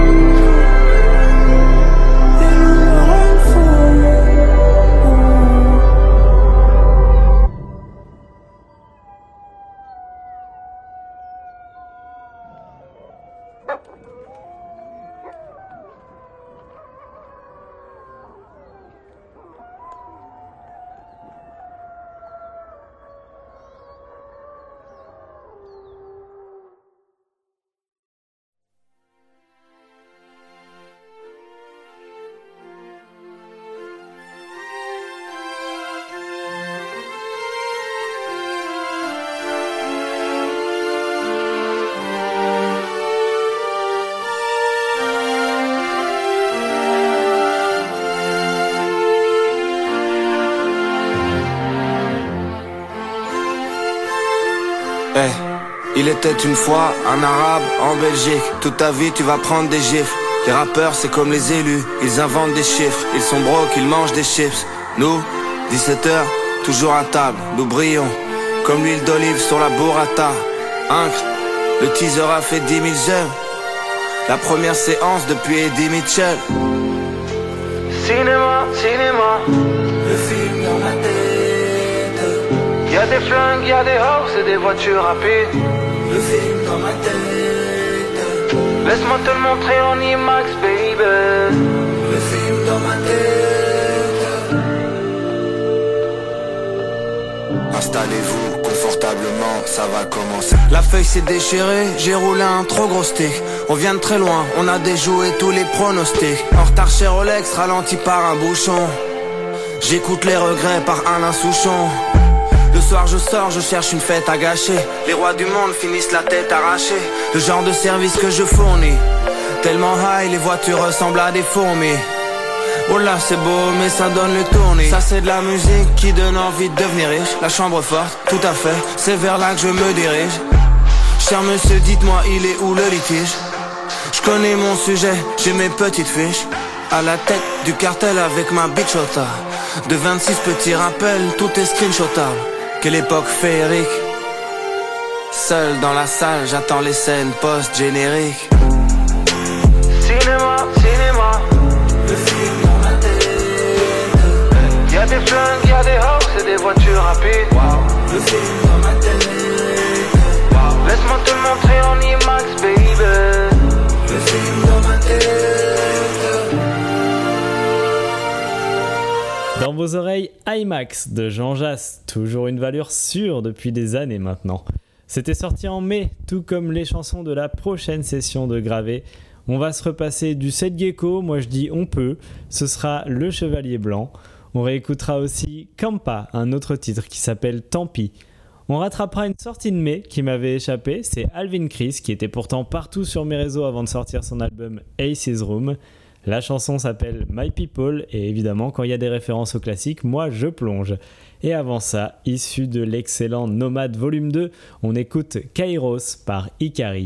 Hey, il était une fois un arabe en Belgique. Toute ta vie tu vas prendre des gifles. Les rappeurs c'est comme les élus, ils inventent des chiffres. Ils sont broke, ils mangent des chips. Nous, dix-sept heures, toujours à table. Nous brillons comme l'huile d'olive sur la burrata. Incre, le teaser a fait dix mille j'aime. La première séance depuis Eddie Mitchell. Cinéma, cinéma, le film dans ma tête. Y'a des flingues, y'a des house et des voitures rapides. Le film dans ma tête. Laisse-moi te le montrer en IMAX, baby. Le film dans ma tête. Installez-vous confortablement, ça va commencer. La feuille s'est déchirée, j'ai roulé un trop gros stick. On vient de très loin, on a déjoué tous les pronostics. En retard chez Rolex, ralenti par un bouchon. J'écoute les regrets par Alain Souchon. Le soir je sors, je cherche une fête à gâcher. Les rois du monde finissent la tête arrachée. Le genre de service que je fournis. Tellement high, les voitures ressemblent à des fourmis. Oh là c'est beau mais ça donne le tournis. Ça c'est de la musique qui donne envie de devenir riche. La chambre forte, tout à fait, c'est vers là que je me dirige. Cher monsieur, dites-moi il est où le litige. Je connais mon sujet, j'ai mes petites fiches. À la tête du cartel avec ma bichota. De vingt-six petits rappels, tout est screenshotable. Quelle époque féerique. Seul dans la salle, j'attends les scènes post-génériques. Cinéma, cinéma, le film dans ma tête. Y'a des flingues, y'a des house et des voitures rapides. Wow. Le film dans ma tête. Wow. Laisse-moi te le montrer en IMAX, baby. Le film dans ma tête. Dans vos oreilles, IMAX de Jean Jass, toujours une valeur sûre depuis des années maintenant. C'était sorti en mai, tout comme les chansons de la prochaine session de Gravé. On va se repasser du Seth Gecko, moi je dis on peut, ce sera Le Chevalier Blanc. On réécoutera aussi Kampa, un autre titre qui s'appelle Tant pis. On rattrapera une sortie de mai qui m'avait échappé, c'est Alvin Chris qui était pourtant partout sur mes réseaux avant de sortir son album Ace's Room. La chanson s'appelle My People et évidemment quand il y a des références aux classiques, moi je plonge. Et avant ça, issu de l'excellent Nomade Volume deux, on écoute Kairos par Ikari.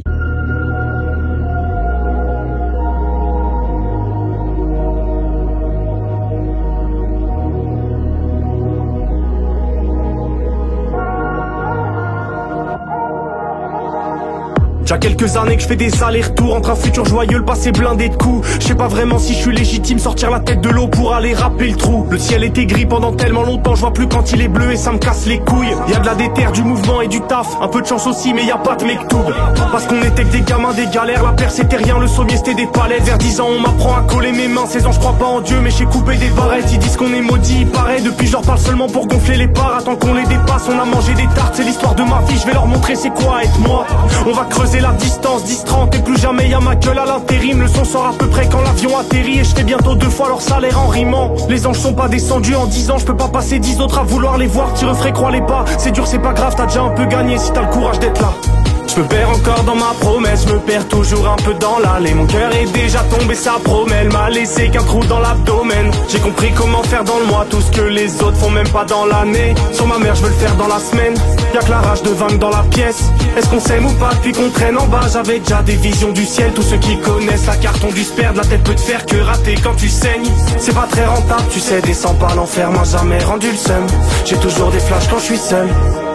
Déjà quelques années que je fais des allers-retours entre un futur joyeux, le passé blindé de coups. Je sais pas vraiment si je suis légitime, sortir la tête de l'eau pour aller râper le trou. Le ciel était gris pendant tellement longtemps, je vois plus quand il est bleu et ça me casse les couilles. Y'a de la déterre, du mouvement et du taf, un peu de chance aussi mais y'a pas de mektoub. Parce qu'on était que des gamins, des galères, la perce c'était rien, le sommier c'était des palettes. Vers dix ans on m'apprend à coller mes mains, seize ans je crois pas en Dieu mais j'ai coupé des barrettes. Ils disent qu'on est maudit, il paraît, depuis je leur parle seulement pour gonfler les parts. Attends qu'on les dépasse, on a mangé des tartes, c'est l'histoire de ma vie, je vais leur montrer c'est quoi être moi. On va creuser la distance, dix trente et plus jamais y'a ma gueule à l'intérim. Le son sort à peu près quand l'avion atterrit et je fais bientôt deux fois leur salaire en rimant. Les anges sont pas descendus en dix ans, je peux pas passer dix autres à vouloir les voir. T'y referais, crois les pas, c'est dur c'est pas grave, t'as déjà un peu gagné si t'as le courage d'être là. Je me perds encore dans ma promesse, je me perds toujours un peu dans l'allée. Mon cœur est déjà tombé, ça promet, elle m'a laissé qu'un trou dans l'abdomen. J'ai compris comment faire dans le mois tout ce que les autres font même pas dans l'année. Sur ma mère je veux le faire dans la semaine, y'a que la rage de vaincre dans la pièce. Est-ce qu'on s'aime ou pas depuis qu'on traîne en bas? J'avais déjà des visions du ciel, tous ceux qui connaissent la carte ont dû se perdre. La tête peut te faire que rater quand tu saignes, c'est pas très rentable, tu sais, descends par l'enfer m'a jamais rendu le seum. J'ai toujours des flashs quand je suis seul.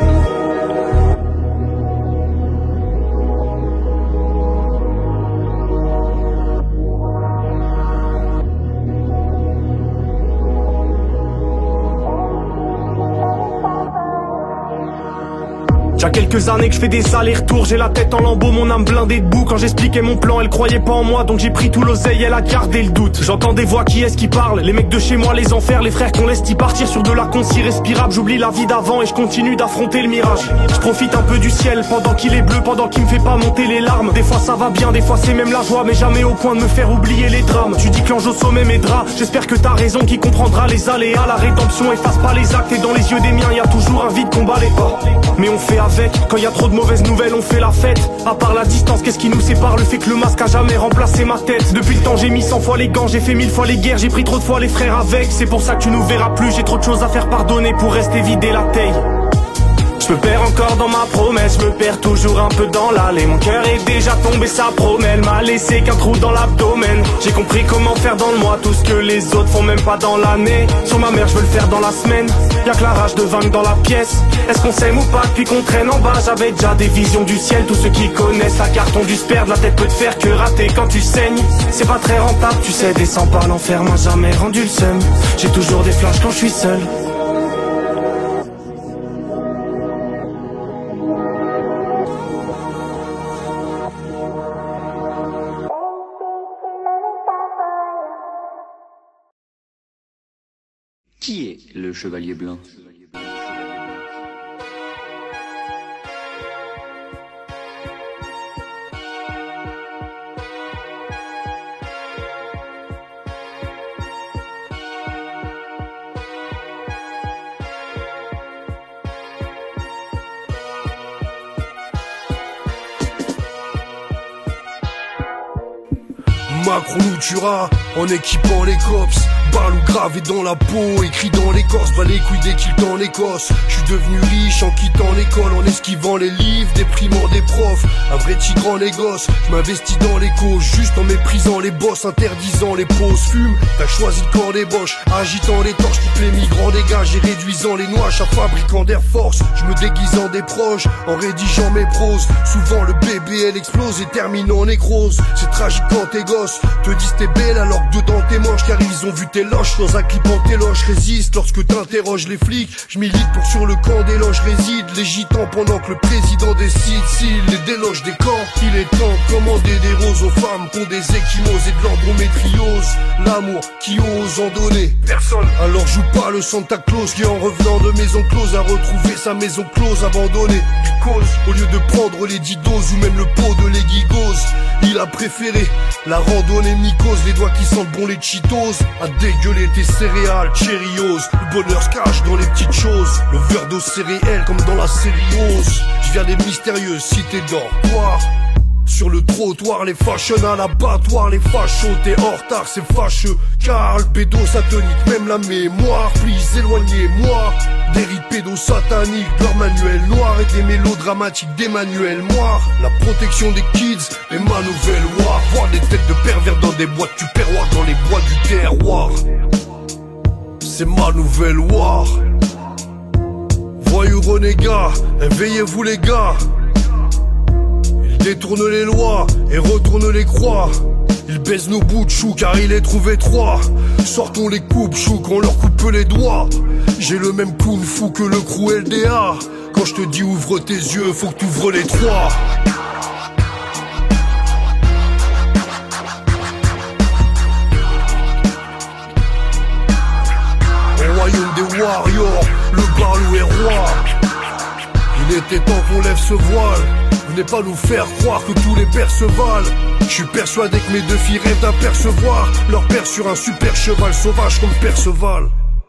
Y'a quelques années que je fais des allers-retours, j'ai la tête en lambeaux, mon âme blindée debout. Quand j'expliquais mon plan, elle croyait pas en moi, donc j'ai pris tout l'oseille, elle a gardé le doute. J'entends des voix, qui est-ce qui parle? Les mecs de chez moi, les enfers, les frères qu'on laisse y partir sur de la concis respirable. J'oublie la vie d'avant et je continue d'affronter le mirage. Je profite un peu du ciel pendant qu'il est bleu, pendant qu'il me fait pas monter les larmes. Des fois ça va bien, des fois c'est même la joie, mais jamais au point de me faire oublier les drames. Tu dis que l'ange au sommet m'aidera, j'espère que t'as raison, qui comprendra les aléas. La rédemption efface pas les actes et dans les yeux des miens y a toujours un vide qu'on balait pas. Mais on fait avec, quand y a trop de mauvaises nouvelles on fait la fête. À part la distance, qu'est-ce qui nous sépare? Le fait que le masque a jamais remplacé ma tête. Depuis le temps j'ai mis cent fois les gants, j'ai fait mille fois les guerres, j'ai pris trop de fois les frères avec. C'est pour ça que tu nous verras plus, j'ai trop de choses à faire pardonner pour rester vider la taille. Je me perds encore dans ma promesse, je me perds toujours un peu dans l'allée. Mon cœur est déjà tombé, ça promet, elle m'a laissé qu'un trou dans l'abdomen. J'ai compris comment faire dans le mois tout ce que les autres font même pas dans l'année. Sur ma mère je veux le faire dans la semaine, y'a que la rage de vaincre dans la pièce. Est-ce qu'on s'aime ou pas depuis qu'on traîne en bas? J'avais déjà des visions du ciel, tous ceux qui connaissent la carte ont dû se perdre. La tête peut te faire que rater quand tu saignes, c'est pas très rentable, tu sais, descends par l'enfer m'a jamais rendu le seum. J'ai toujours des flashs quand je suis seul. Qui est le chevalier blanc? Macron nous tuera en équipant les cops. Balou gravé dans la peau, écrit dans l'écorce, bas les couilles des kills dans l'Écosse. Je suis devenu riche en quittant l'école, en esquivant les livres, déprimant des profs. Un vrai tigre en négoce, je m'investis dans les causes, juste en méprisant les boss, interdisant les pauses. Fume, t'as choisi le camp des boches, agitant les torches, toutes les migrants dégagent et réduisant les nouages à fabricant d'Air Force. Je me déguise en des proches, en rédigeant mes proses. Souvent le B B L explose et termine en nécrose. C'est tragique quand tes gosses te disent t'es belle alors que dedans t'es moche, car ils ont vu tes loches. Dans un clip en téloche résiste lorsque t'interroges les flics. Je milite pour sur le camp des loges réside les gitans pendant que le président décide s'il les déloge des camps. Il est temps de commander des roses aux femmes qui ont des échymoses et de l'endométriose. L'amour qui ose en donner personne, alors joue pas le Santa Claus qui en revenant de maison close a retrouvé sa maison close abandonnée. Cause, au lieu de prendre les dix doses ou même le pot de l'Egigos, il a préféré la randonnée mycose, les doigts qui sentent bon les Cheetos, à dégueuler tes céréales, Cheerios. Le bonheur se cache dans les petites choses, le verre d'eau c'est réel comme dans la série Rose. Je viens des mystérieuses cités d'or. Sur le trottoir, les fashion à l'abattoir, les fachos, t'es en retard, c'est fâcheux. Car le pédo satanique, même la mémoire, please éloignez-moi des rites pédosataniques, leur manuel noir et des mélodramatiques d'Emmanuel Moire. La protection des kids est ma nouvelle war. Voir des têtes de pervers dans des boîtes du perroir, dans les bois du terroir, c'est ma nouvelle war. Voyous renégats, éveillez-vous les gars. détourne les lois et retourne les croix. Il baise nos bouts de chou car il est trouvé trois. Sortons les coupes chou qu'on leur coupe les doigts. J'ai le même clown fou que le crew L D A. Quand je te dis ouvre tes yeux, faut que t'ouvres les trois. Au royaume des warriors, le Barlou est roi. Il était temps qu'on lève ce voile. Venez pas nous faire croire que tous les pères se valent. Je suis persuadé que mes deux filles rêvent d'apercevoir leur père sur un super cheval sauvage comme Perceval.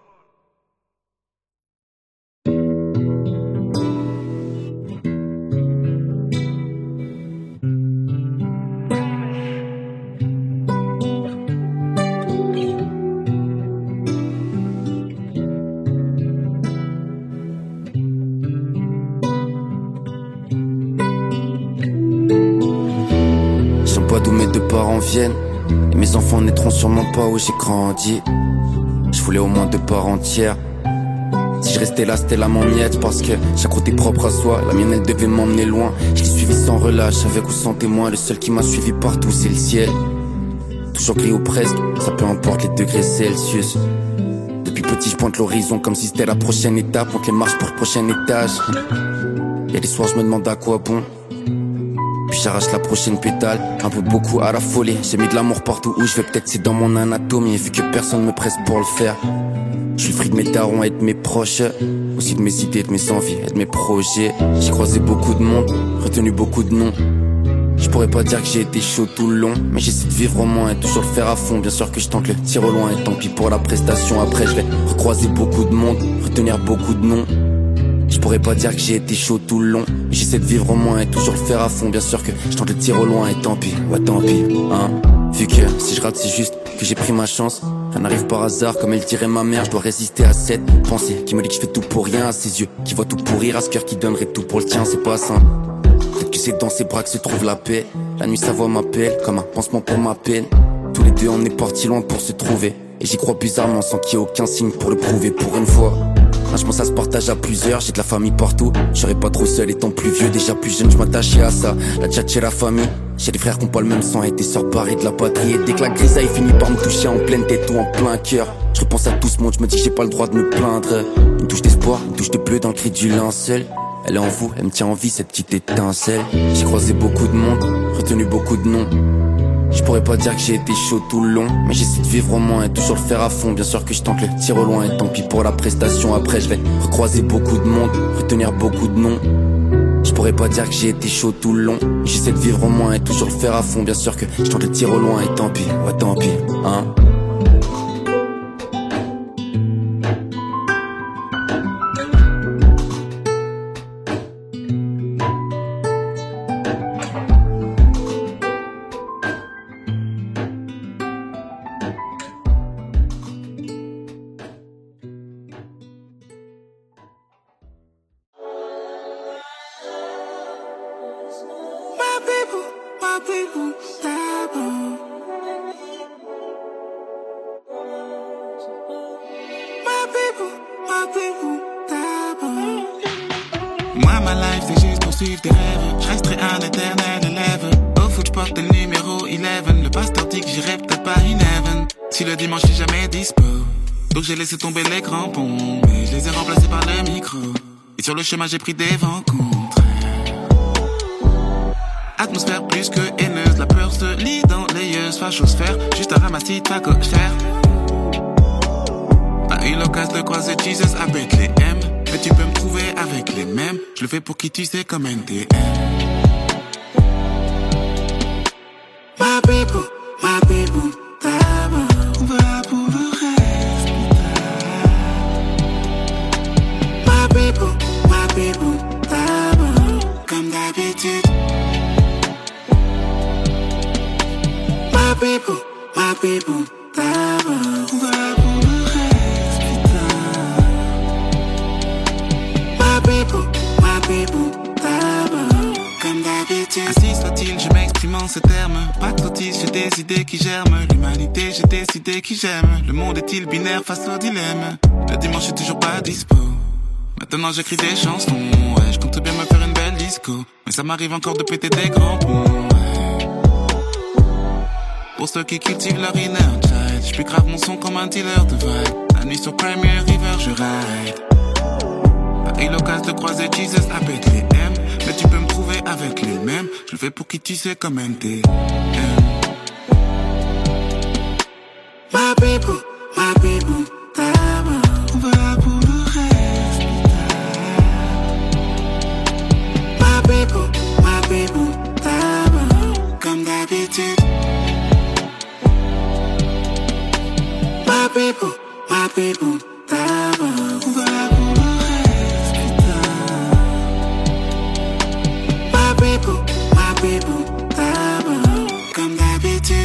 Viennent, et mes enfants naîtront sûrement pas où j'ai grandi. Je voulais au moins deux parts entières. Si je restais là, c'était la miette, parce que chaque route est propre à soi. La mienne, elle devait m'emmener loin. Je l'ai suivi sans relâche, avec ou sans témoin. Le seul qui m'a suivi partout, c'est le ciel. Toujours gris ou presque, ça peu importe les degrés Celsius. Depuis petit, je pointe l'horizon comme si c'était la prochaine étape. Monte les marches pour le prochain étage. Y'a des soirs, je me demande à quoi bon. Puis j'arrache la prochaine pétale, un peu beaucoup à la folie. J'ai mis de l'amour partout où je vais, peut-être c'est dans mon anatomie. Et vu que personne me presse pour le faire, je suis le fruit de mes darons et de mes proches. Aussi de mes idées, de mes envies et de mes projets. J'ai croisé beaucoup de monde, retenu beaucoup de noms. Je pourrais pas dire que j'ai été chaud tout le long, mais j'essaie de vivre au moins et toujours le faire à fond. Bien sûr que je tente le tir au loin et tant pis pour la prestation. Après je vais recroiser beaucoup de monde, retenir beaucoup de noms. Je pourrais pas dire que j'ai été chaud tout le long, mais j'essaie de vivre au moins et toujours le faire à fond. Bien sûr que je tente le tir au loin et tant pis, ouais tant pis, hein. Vu que si je rate c'est juste que j'ai pris ma chance. Rien n'arrive par hasard, comme elle dirait ma mère. Je dois résister à cette pensée qui me dit que je fais tout pour rien. À ses yeux qui voient tout pourrir, à ce cœur qui donnerait tout pour le tien. C'est pas simple, peut-être que c'est dans ses bras que se trouve la paix. La nuit sa voix m'appelle, comme un pansement pour ma peine. Tous les deux on est partis loin pour se trouver, et j'y crois bizarrement sans qu'il y ait aucun signe pour le prouver. Pour une fois, franchement ça se partage à plusieurs, j'ai de la famille partout. Je serais pas trop seul étant plus vieux, déjà plus jeune je m'attachais à ça. La tchatche la famille, j'ai des frères qui ont pas le même sang et des sœurs barrées de la patrie. Et dès que la grisaille finit par me toucher en pleine tête ou en plein cœur, je repense à tout ce monde, je me dis que j'ai pas le droit de me plaindre. Une touche d'espoir, une touche de bleu dans le cri du linceul. Elle est en vous, elle me tient en vie cette petite étincelle. J'ai croisé beaucoup de monde, retenu beaucoup de noms. Je pourrais pas dire que j'ai été chaud tout le long, mais j'essaie de vivre au moins et toujours le faire à fond. Bien sûr que je tente le tir au loin et tant pis pour la prestation. Après je vais recroiser beaucoup de monde, retenir beaucoup de noms. Je pourrais pas dire que j'ai été chaud tout le long, mais j'essaie de vivre au moins et toujours le faire à fond. Bien sûr que je tente le tir au loin et tant pis, ouais tant pis, hein. J'ai laissé tomber les crampons, mais je les ai remplacés par le micro. Et sur le chemin j'ai pris des vents contraires. Atmosphère plus que haineuse, la peur se lit dans les yeux, fachosphère, juste un ramassis de facochère. Pas eu l'occasion de croiser Jesus à Bethléem, mais tu peux me trouver avec les mêmes. Je le fais pour qui tu sais comme N T M. My people, my people, d'abord, on va pour le reste. My people, my people, d'abord, comme d'habitude. My people, my people, d'abord, on va pour le reste, putain. My people, my people, d'abord, comme d'habitude. Ainsi soit-il, je m'exprime en ces termes. Pas de sottise, j'ai des idées qui germent. L'humanité, j'ai décidé qui j'aime. Le monde est-il binaire face au dilemme? Le dimanche, je suis toujours pas dispo. Maintenant j'écris des chansons, ouais, je compte bien me faire une belle disco, mais ça m'arrive encore de péter des grands ponts, ouais. Pour ceux qui cultivent leur inner child, j'puis grave mon son comme un dealer de vibe. La nuit sur Premier River je ride. Pas eu l'occasion de croiser Jesus avec les M, mais tu peux me trouver avec les mêmes. Je le fais pour qui tu sais comme N T M. My people, my people, d'abord, on va là pour le reste. My people, my people, d'abord, comme d'habitude. My people, my people, d'abord, on va là pour le reste. My people, my people, d'abord, comme d'habitude.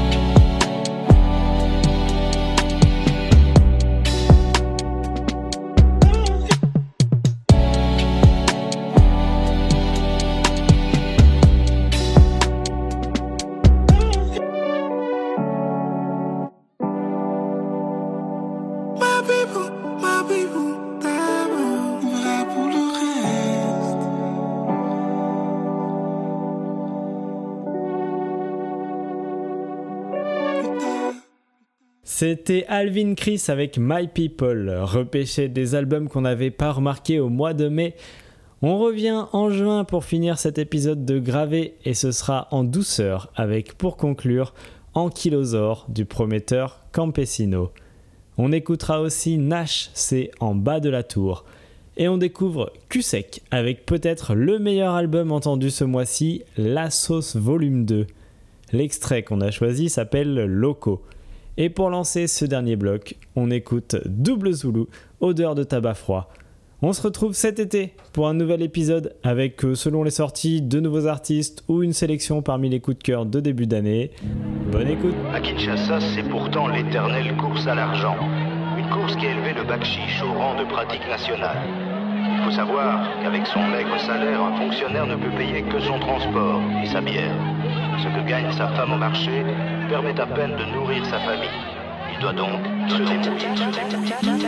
C'était Alvin Chris avec My People, repêché des albums qu'on n'avait pas remarqués au mois de mai. On revient en juin pour finir cet épisode de Gravé et ce sera en douceur avec pour conclure Ankylosore du prometteur Campesino. On écoutera aussi Nash, c'est En bas de la tour. Et on découvre Q-Sec avec peut-être le meilleur album entendu ce mois-ci, La Sauce Volume deux. L'extrait qu'on a choisi s'appelle Loco. Et pour lancer ce dernier bloc, on écoute Double Zulu, Odeur de tabac froid. On se retrouve cet été pour un nouvel épisode avec, selon les sorties, de nouveaux artistes ou une sélection parmi les coups de cœur de début d'année. Bonne écoute. À Kinshasa, c'est pourtant l'éternelle course à l'argent. Une course qui a élevé le bakchiche au rang de pratique nationale. Il faut savoir qu'avec son maigre salaire, un fonctionnaire ne peut payer que son transport et sa bière. Ce que gagne sa femme au marché permet à peine de nourrir sa famille. Il doit donc se débrouiller.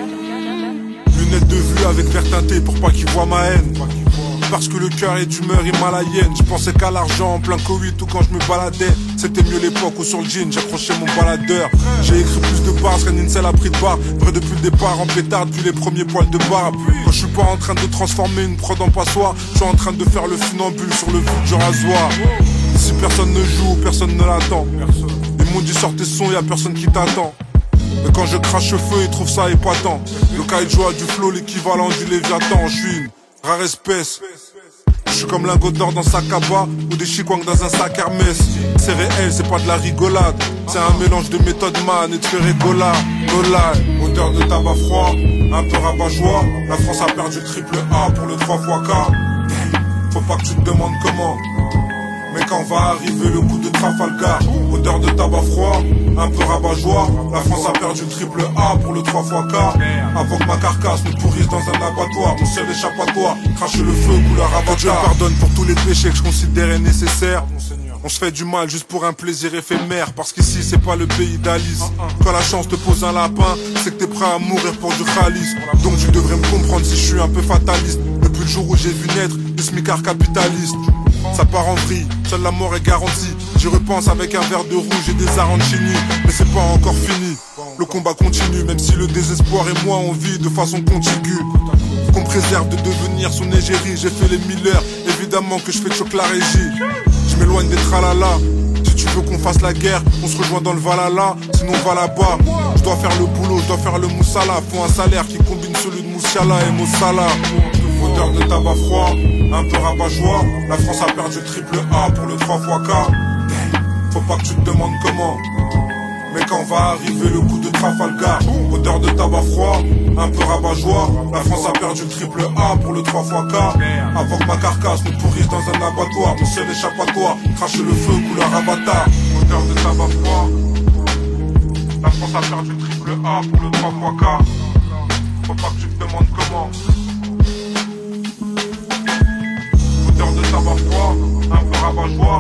Lunettes de vue avec verre teinté pour pas qu'ils voient ma haine. Parce que le cœur est d'humeur himalayenne. Je pensais qu'à l'argent en plein Covid ou quand je me baladais. C'était mieux l'époque où sur le jean j'accrochais mon baladeur. J'ai écrit plus de bars qu'un incel a pris de barre. Vrai depuis le départ en pétard depuis les premiers poils de barbe. Quand je suis pas en train de transformer une prod en passoire, je suis en train de faire le funambule sur le vide du rasoir. Si personne ne joue, personne ne l'attend. Ils m'ont dit sors tes sons, y'a personne qui t'attend. Mais quand je crache le feu, ils trouvent ça épatant. Le Kaijo a du flow, l'équivalent du Léviathan. Je suis une rare espèce. Je suis comme lingot d'or dans sa cabas ou des chikwang dans un sac Hermès. C'est réel, c'est pas de la rigolade. C'est un mélange de méthode man et de Ferregola. No lie, odeur de tabac froid, un peu rabat-joie. La France a perdu le triple A pour le trois fois K. Faut pas que tu te demandes comment. Mais quand va arriver le coup de Trafalgar, odeur de tabac froid, un peu rabat-joie. La France a perdu le triple A pour le trois fois K. Avant que ma carcasse me pourrisse dans un abattoir, mon seul échappatoire, cracher le feu, couleur avatar. Dieu pardonne pour tous les péchés que je considérais nécessaires. On se fait du mal juste pour un plaisir éphémère. Parce qu'ici c'est pas le pays d'Alice. Quand la chance te pose un lapin, c'est que t'es prêt à mourir pour du khalis. Donc tu devrais me comprendre si je suis un peu fataliste. Depuis le jour où j'ai vu naître des smicards capitalistes. Ça part en vrille, seule la mort est garantie. J'y repense avec un verre de rouge et des arancini. Mais c'est pas encore fini, le combat continue. Même si le désespoir et moi on vit de façon contiguë. Qu'on préserve de devenir son égérie. J'ai fait les mille heures, évidemment que je fais choc la régie. Je m'éloigne des tralala. Si tu veux qu'on fasse la guerre, on se rejoint dans le Valhalla. Sinon va là-bas, je dois faire le boulot, je dois faire le moussala. Faut un salaire qui combine celui de Moussiala et Mossala. Odeur de tabac froid, un peu rabat-joie. La France a perdu le triple A pour le trois fois K. Faut pas que tu te demandes comment. Mais quand va arriver le coup de Trafalgar, odeur de tabac froid, un peu rabat-joie. La France a perdu le triple A pour le trois fois K. Avant que ma carcasse me pourrisse dans un abattoir, mon seul échappatoire, cracher le feu couleur avatar. Odeur de tabac froid, la France a perdu le triple A pour le trois fois K. Faut pas que tu te demandes comment. Odeur de tabac froid, un peu rabat-joie.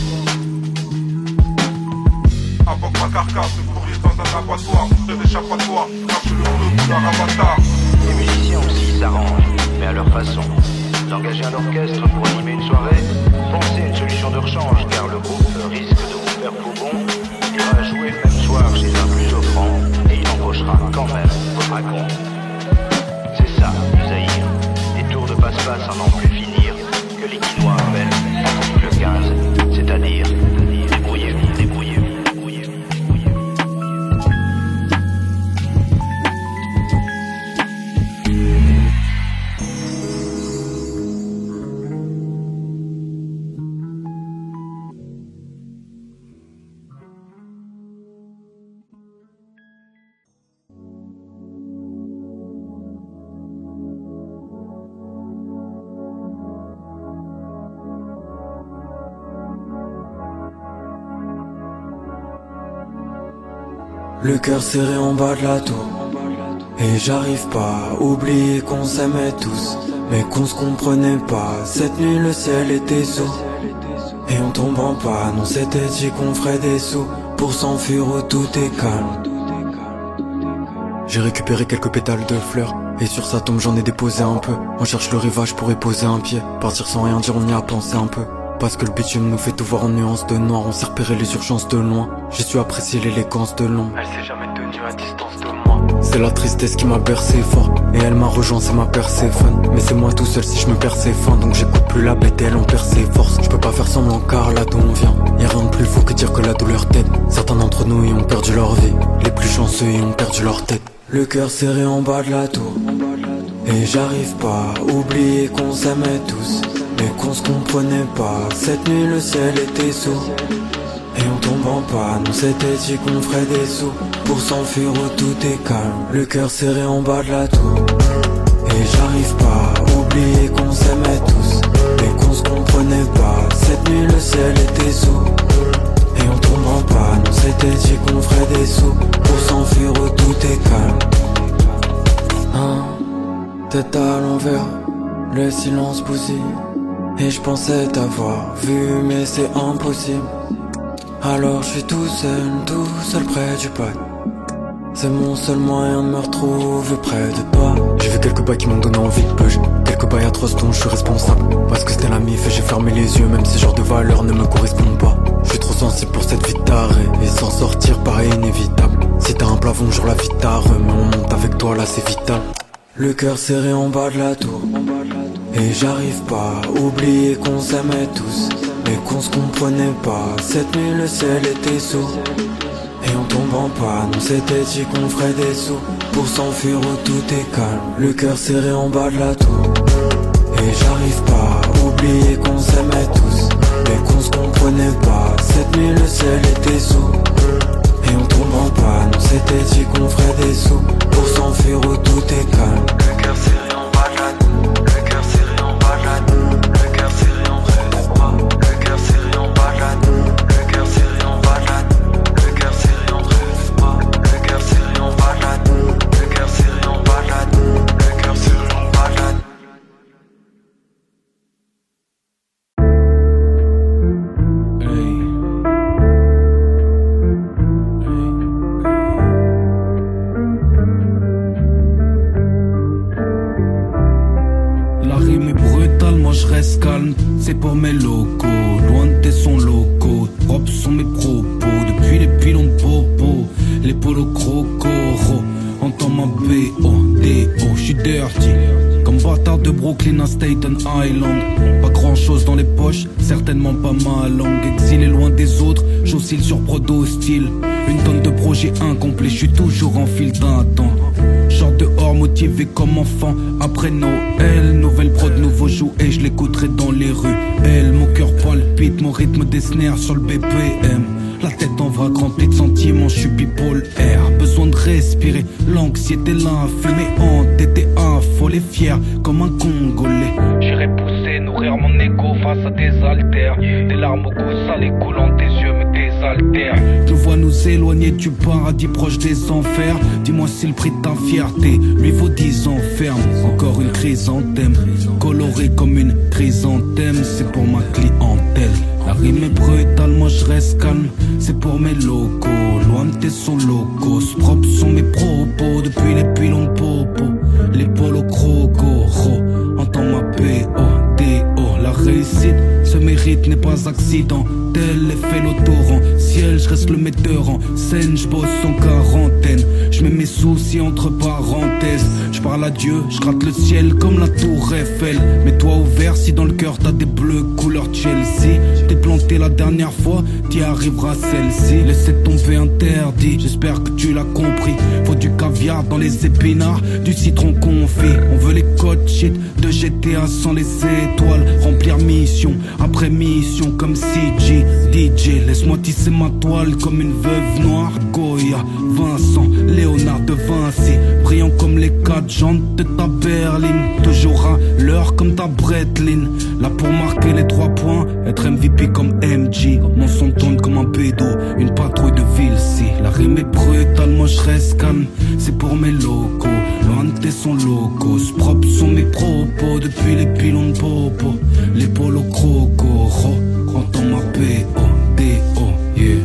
Avant que ma carcasse me pourrisse dans un abattoir, mon seul échappatoire, crache le feu couleur avatar. Les musiciens aussi s'arrangent. façon. Vous engagez un orchestre pour animer une soirée, pensez à une solution de rechange, car le groupe risque de vous faire faux bon. Il va jouer le même soir chez un plus offrant, et il embauchera quand même votre acompte. C'est ça, le Zaïre. Des tours de passe-passe en n'en plus finir, que les Quinois appellent article quinze, c'est-à-dire débrouillez-vous, débrouillez-vous. Le cœur serré en bas de la tour, et j'arrive pas à oublier qu'on s'aimait tous, mais qu'on se comprenait pas. Cette nuit le ciel était sourd, et on tombe en panne. On s'était dit qu'on ferait des sous, pour s'enfuir où tout est calme. J'ai récupéré quelques pétales de fleurs, et sur sa tombe j'en ai déposé un peu. On cherche le rivage pour y poser un pied, partir sans rien dire, on y a pensé un peu. Parce que le bitume nous fait tout voir en nuances de noir. On s'est repéré les urgences de loin, j'ai su apprécier l'élégance de l'ombre. Elle s'est jamais tenue à distance de moi. C'est la tristesse qui m'a bercé fort, et elle m'a rejoint, c'est ma Perséphone. Mais c'est moi tout seul si je me perds ses fins, donc j'écoute plus la bête et elle en perd ses forces. Je peux pas faire semblant car là d'où on vient, y'a rien de plus faux que dire que la douleur t'aide. Certains d'entre nous y ont perdu leur vie, les plus chanceux y ont perdu leur tête. Le cœur serré en bas de la tour, et j'arrive pas à oublier qu'on s'aimait tous, mais qu'on se comprenait pas. Cette nuit le ciel était sourd, et on tombe en panne. On s'était dit qu'on ferait des sous, pour s'enfuir où tout est calme. Le cœur serré en bas de la tour, et j'arrive pas à oublier qu'on s'aimait tous, mais qu'on se comprenait pas. Cette nuit le ciel était sourd, et on tombe en panne. On s'était dit qu'on ferait des sous, pour s'enfuir où tout est calme. Hein, tête à l'envers, le silence bousille, et je pensais t'avoir vu mais c'est impossible. Alors je suis tout seul, tout seul près du pad. C'est mon seul moyen de me retrouver près de toi. J'ai vu quelques bails qui m'ont donné envie de peuge, quelques bails atroces dont je suis responsable, parce que c'était la mif et j'ai fermé les yeux. Même si ce genre de valeurs ne me correspondent pas, je suis trop sensible pour cette vie tarée, et s'en sortir paraît inévitable. Si t'as un plafond, jour la vie t'arre, mais on monte avec toi là c'est vital. Le cœur serré en bas de la tour, et j'arrive pas à oublier qu'on s'aimait tous, mais qu'on se comprenait pas. Cette nuit le ciel était sourd, et on tombe en panne. On s'était dit qu'on ferait des sous, pour s'enfuir où tout est calme. Le cœur serré en bas de la tour, et j'arrive pas à oublier qu'on s'aimait tous, mais qu'on se comprenait pas. Cette nuit le ciel était sourd, et on tombe en panne. On s'était dit qu'on ferait des sous, pour s'enfuir où tout est calme. Le cœur serré en bas de la tour, le cœur serré en bas de la tour, le cœur serré en bas, le cœur serré en bas de la tour, le cœur serré en bas de la tour, le cœur serré en bas, le cœur serré en bas de la tour, le cœur serré en bas de la tour, le cœur serré en bas de la tour. Je reste calme, c'est pour mes locaux, loin de tes sons locaux, propres sont mes propos, depuis les pilons de popo, les polos crocoro, entends ma B O D O, j'suis dirty, comme bâtard de Brooklyn à Staten Island, pas grand chose dans les poches, certainement pas ma langue, exilé loin des autres, j'oscille sur prodo hostile, une tonne de projets incomplets, j'suis toujours en file d'attente. Genre dehors motivé comme enfant. Après Noël, nouvelle prod, nouveau jouet, je l'écouterai dans les rues. Elle, mon cœur palpite, mon rythme des snares sur le B P M. La tête en vrac remplie de sentiments, je suis bipolaire. Besoin de respirer, l'anxiété, la fumée entêtée, affolée, fier comme un Congolais. J'irai pousser, nourrir mon ego face à des haltères. Des larmes au goût salé coulant tes yeux me désaltèrent. Je vois nous éloigner du paradis proche des enfers. Dis-moi si le prix de ta fierté lui vaut dix ans ferme. Encore une chrysanthème, colorée comme une chrysanthème. C'est pour ma clientèle. La rime est brutale, moi je reste calme. C'est pour mes locaux, loin de tes sons locaux. Propres sont mes propos, depuis les pilons de popo, les polos crocoro. Entends réussite, ce mérite n'est pas accident. Tel effet l'autorant, ciel, je reste le metteur en scène, je bosse en quarantaine. Je mets mes soucis entre parenthèses. Je parle à Dieu, je gratte le ciel comme la tour Eiffel. Mets-toi ouvert si dans le cœur t'as des bleus couleur Chelsea. T'es planté la dernière fois, t'y arriveras celle-ci. Laissez tomber interdit, j'espère que tu l'as compris. Faut du caviar dans les épinards, du citron confit. On veut les codes shit de G T A sans les étoiles. Remplir mission après mission comme C G. D J, laisse-moi tisser ma toile comme une veuve noire. Goya, Vincent, Léonard de Vinci, brillant comme les quatre jantes de ta berline. Toujours à l'heure comme ta Breitling. Là pour marquer les trois points, être M V P comme M G. Mon son tourne comme un pédo, une patrouille de ville si. La rime est brutale, moi je reste calme, c'est pour mes locaux. Loin de tes sons locaux, propres sont mes propos. Depuis les pilons de popo, les polos croco. Entends ma P O D O, yeah.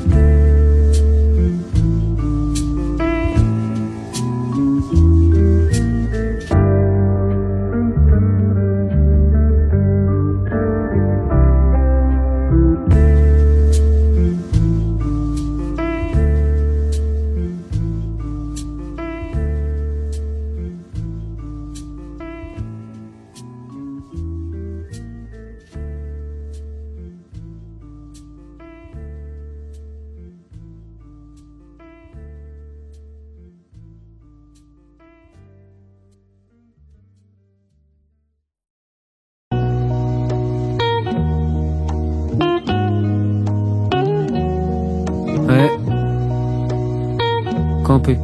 Ouais. Campé.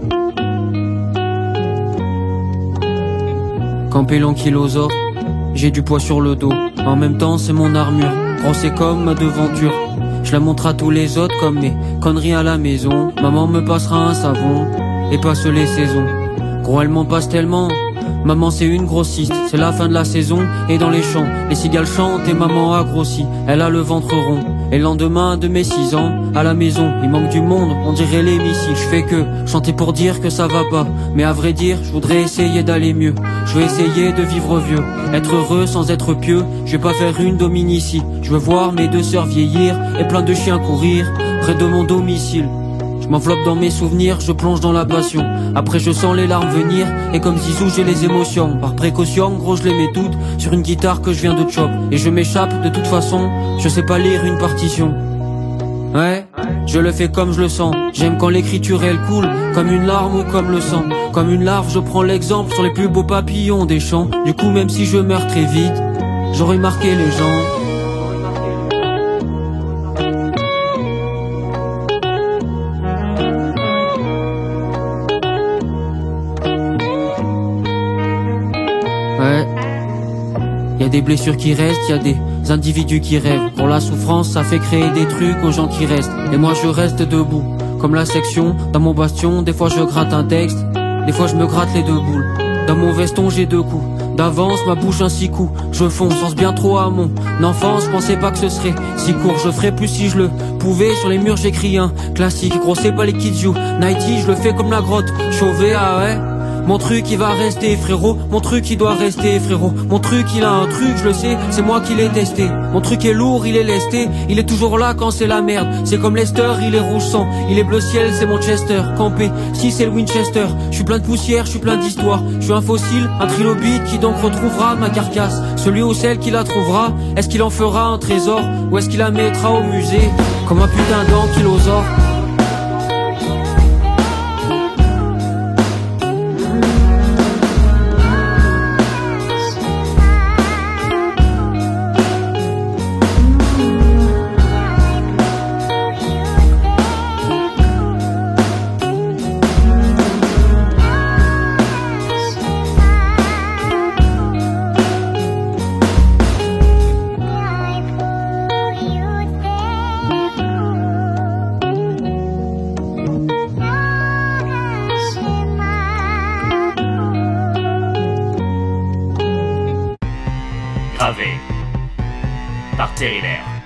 Campé l'ankylosore. J'ai du poids sur le dos. En même temps, c'est mon armure. Gros, c'est comme ma devanture. Je la montre à tous les autres comme mes conneries à la maison. Maman me passera un savon et passe les saisons. Gros, elle m'en passe tellement. Maman c'est une grossiste, c'est la fin de la saison. Et dans les champs, les cigales chantent et maman a grossi. Elle a le ventre rond. Et le lendemain de mes six ans, à la maison, il manque du monde, on dirait les missiles. Je fais que chanter pour dire que ça va pas. Mais à vrai dire, je voudrais essayer d'aller mieux. Je veux essayer de vivre vieux, être heureux sans être pieux. Je vais pas faire une dominici. Je veux voir mes deux sœurs vieillir et plein de chiens courir près de mon domicile. Je m'enveloppe dans mes souvenirs, je plonge dans la passion. Après je sens les larmes venir, et comme Zizou j'ai les émotions. Par précaution, gros je les mets toutes sur une guitare que je viens de chop. Et je m'échappe de toute façon, je sais pas lire une partition. Ouais, je le fais comme je le sens. J'aime quand l'écriture elle coule, comme une larme ou comme le sang. Comme une larve, je prends l'exemple sur les plus beaux papillons des champs. Du coup même si je meurs très vite, j'aurais marqué les gens. Ouais, y a des blessures qui restent, y a des individus qui rêvent. Pour la souffrance, ça fait créer des trucs aux gens qui restent. Et moi je reste debout, comme la section dans mon bastion. Des fois je gratte un texte, des fois je me gratte les deux boules. Dans mon veston j'ai deux coups, d'avance ma bouche un six coups. Je fonce, pense bien trop à mon enfance, je pensais pas que ce serait si court. Je ferais plus si je le pouvais, sur les murs j'écris un classique. Gros c'est pas les kids you, nighty je le fais comme la grotte. Chauvé, ah ouais. Mon truc il va rester frérot, mon truc il doit rester frérot. Mon truc il a un truc, je le sais, c'est moi qui l'ai testé. Mon truc est lourd, il est lesté, il est toujours là quand c'est la merde. C'est comme Lester, il est rouge sang, il est bleu ciel, c'est mon Chester. Campé, si c'est le Winchester, je suis plein de poussière, je suis plein d'histoire. Je suis un fossile, un trilobite qui donc retrouvera ma carcasse. Celui ou celle qui la trouvera, est-ce qu'il en fera un trésor ou est-ce qu'il la mettra au musée comme un putain d'ankylosore? Gravé par Terrilaire.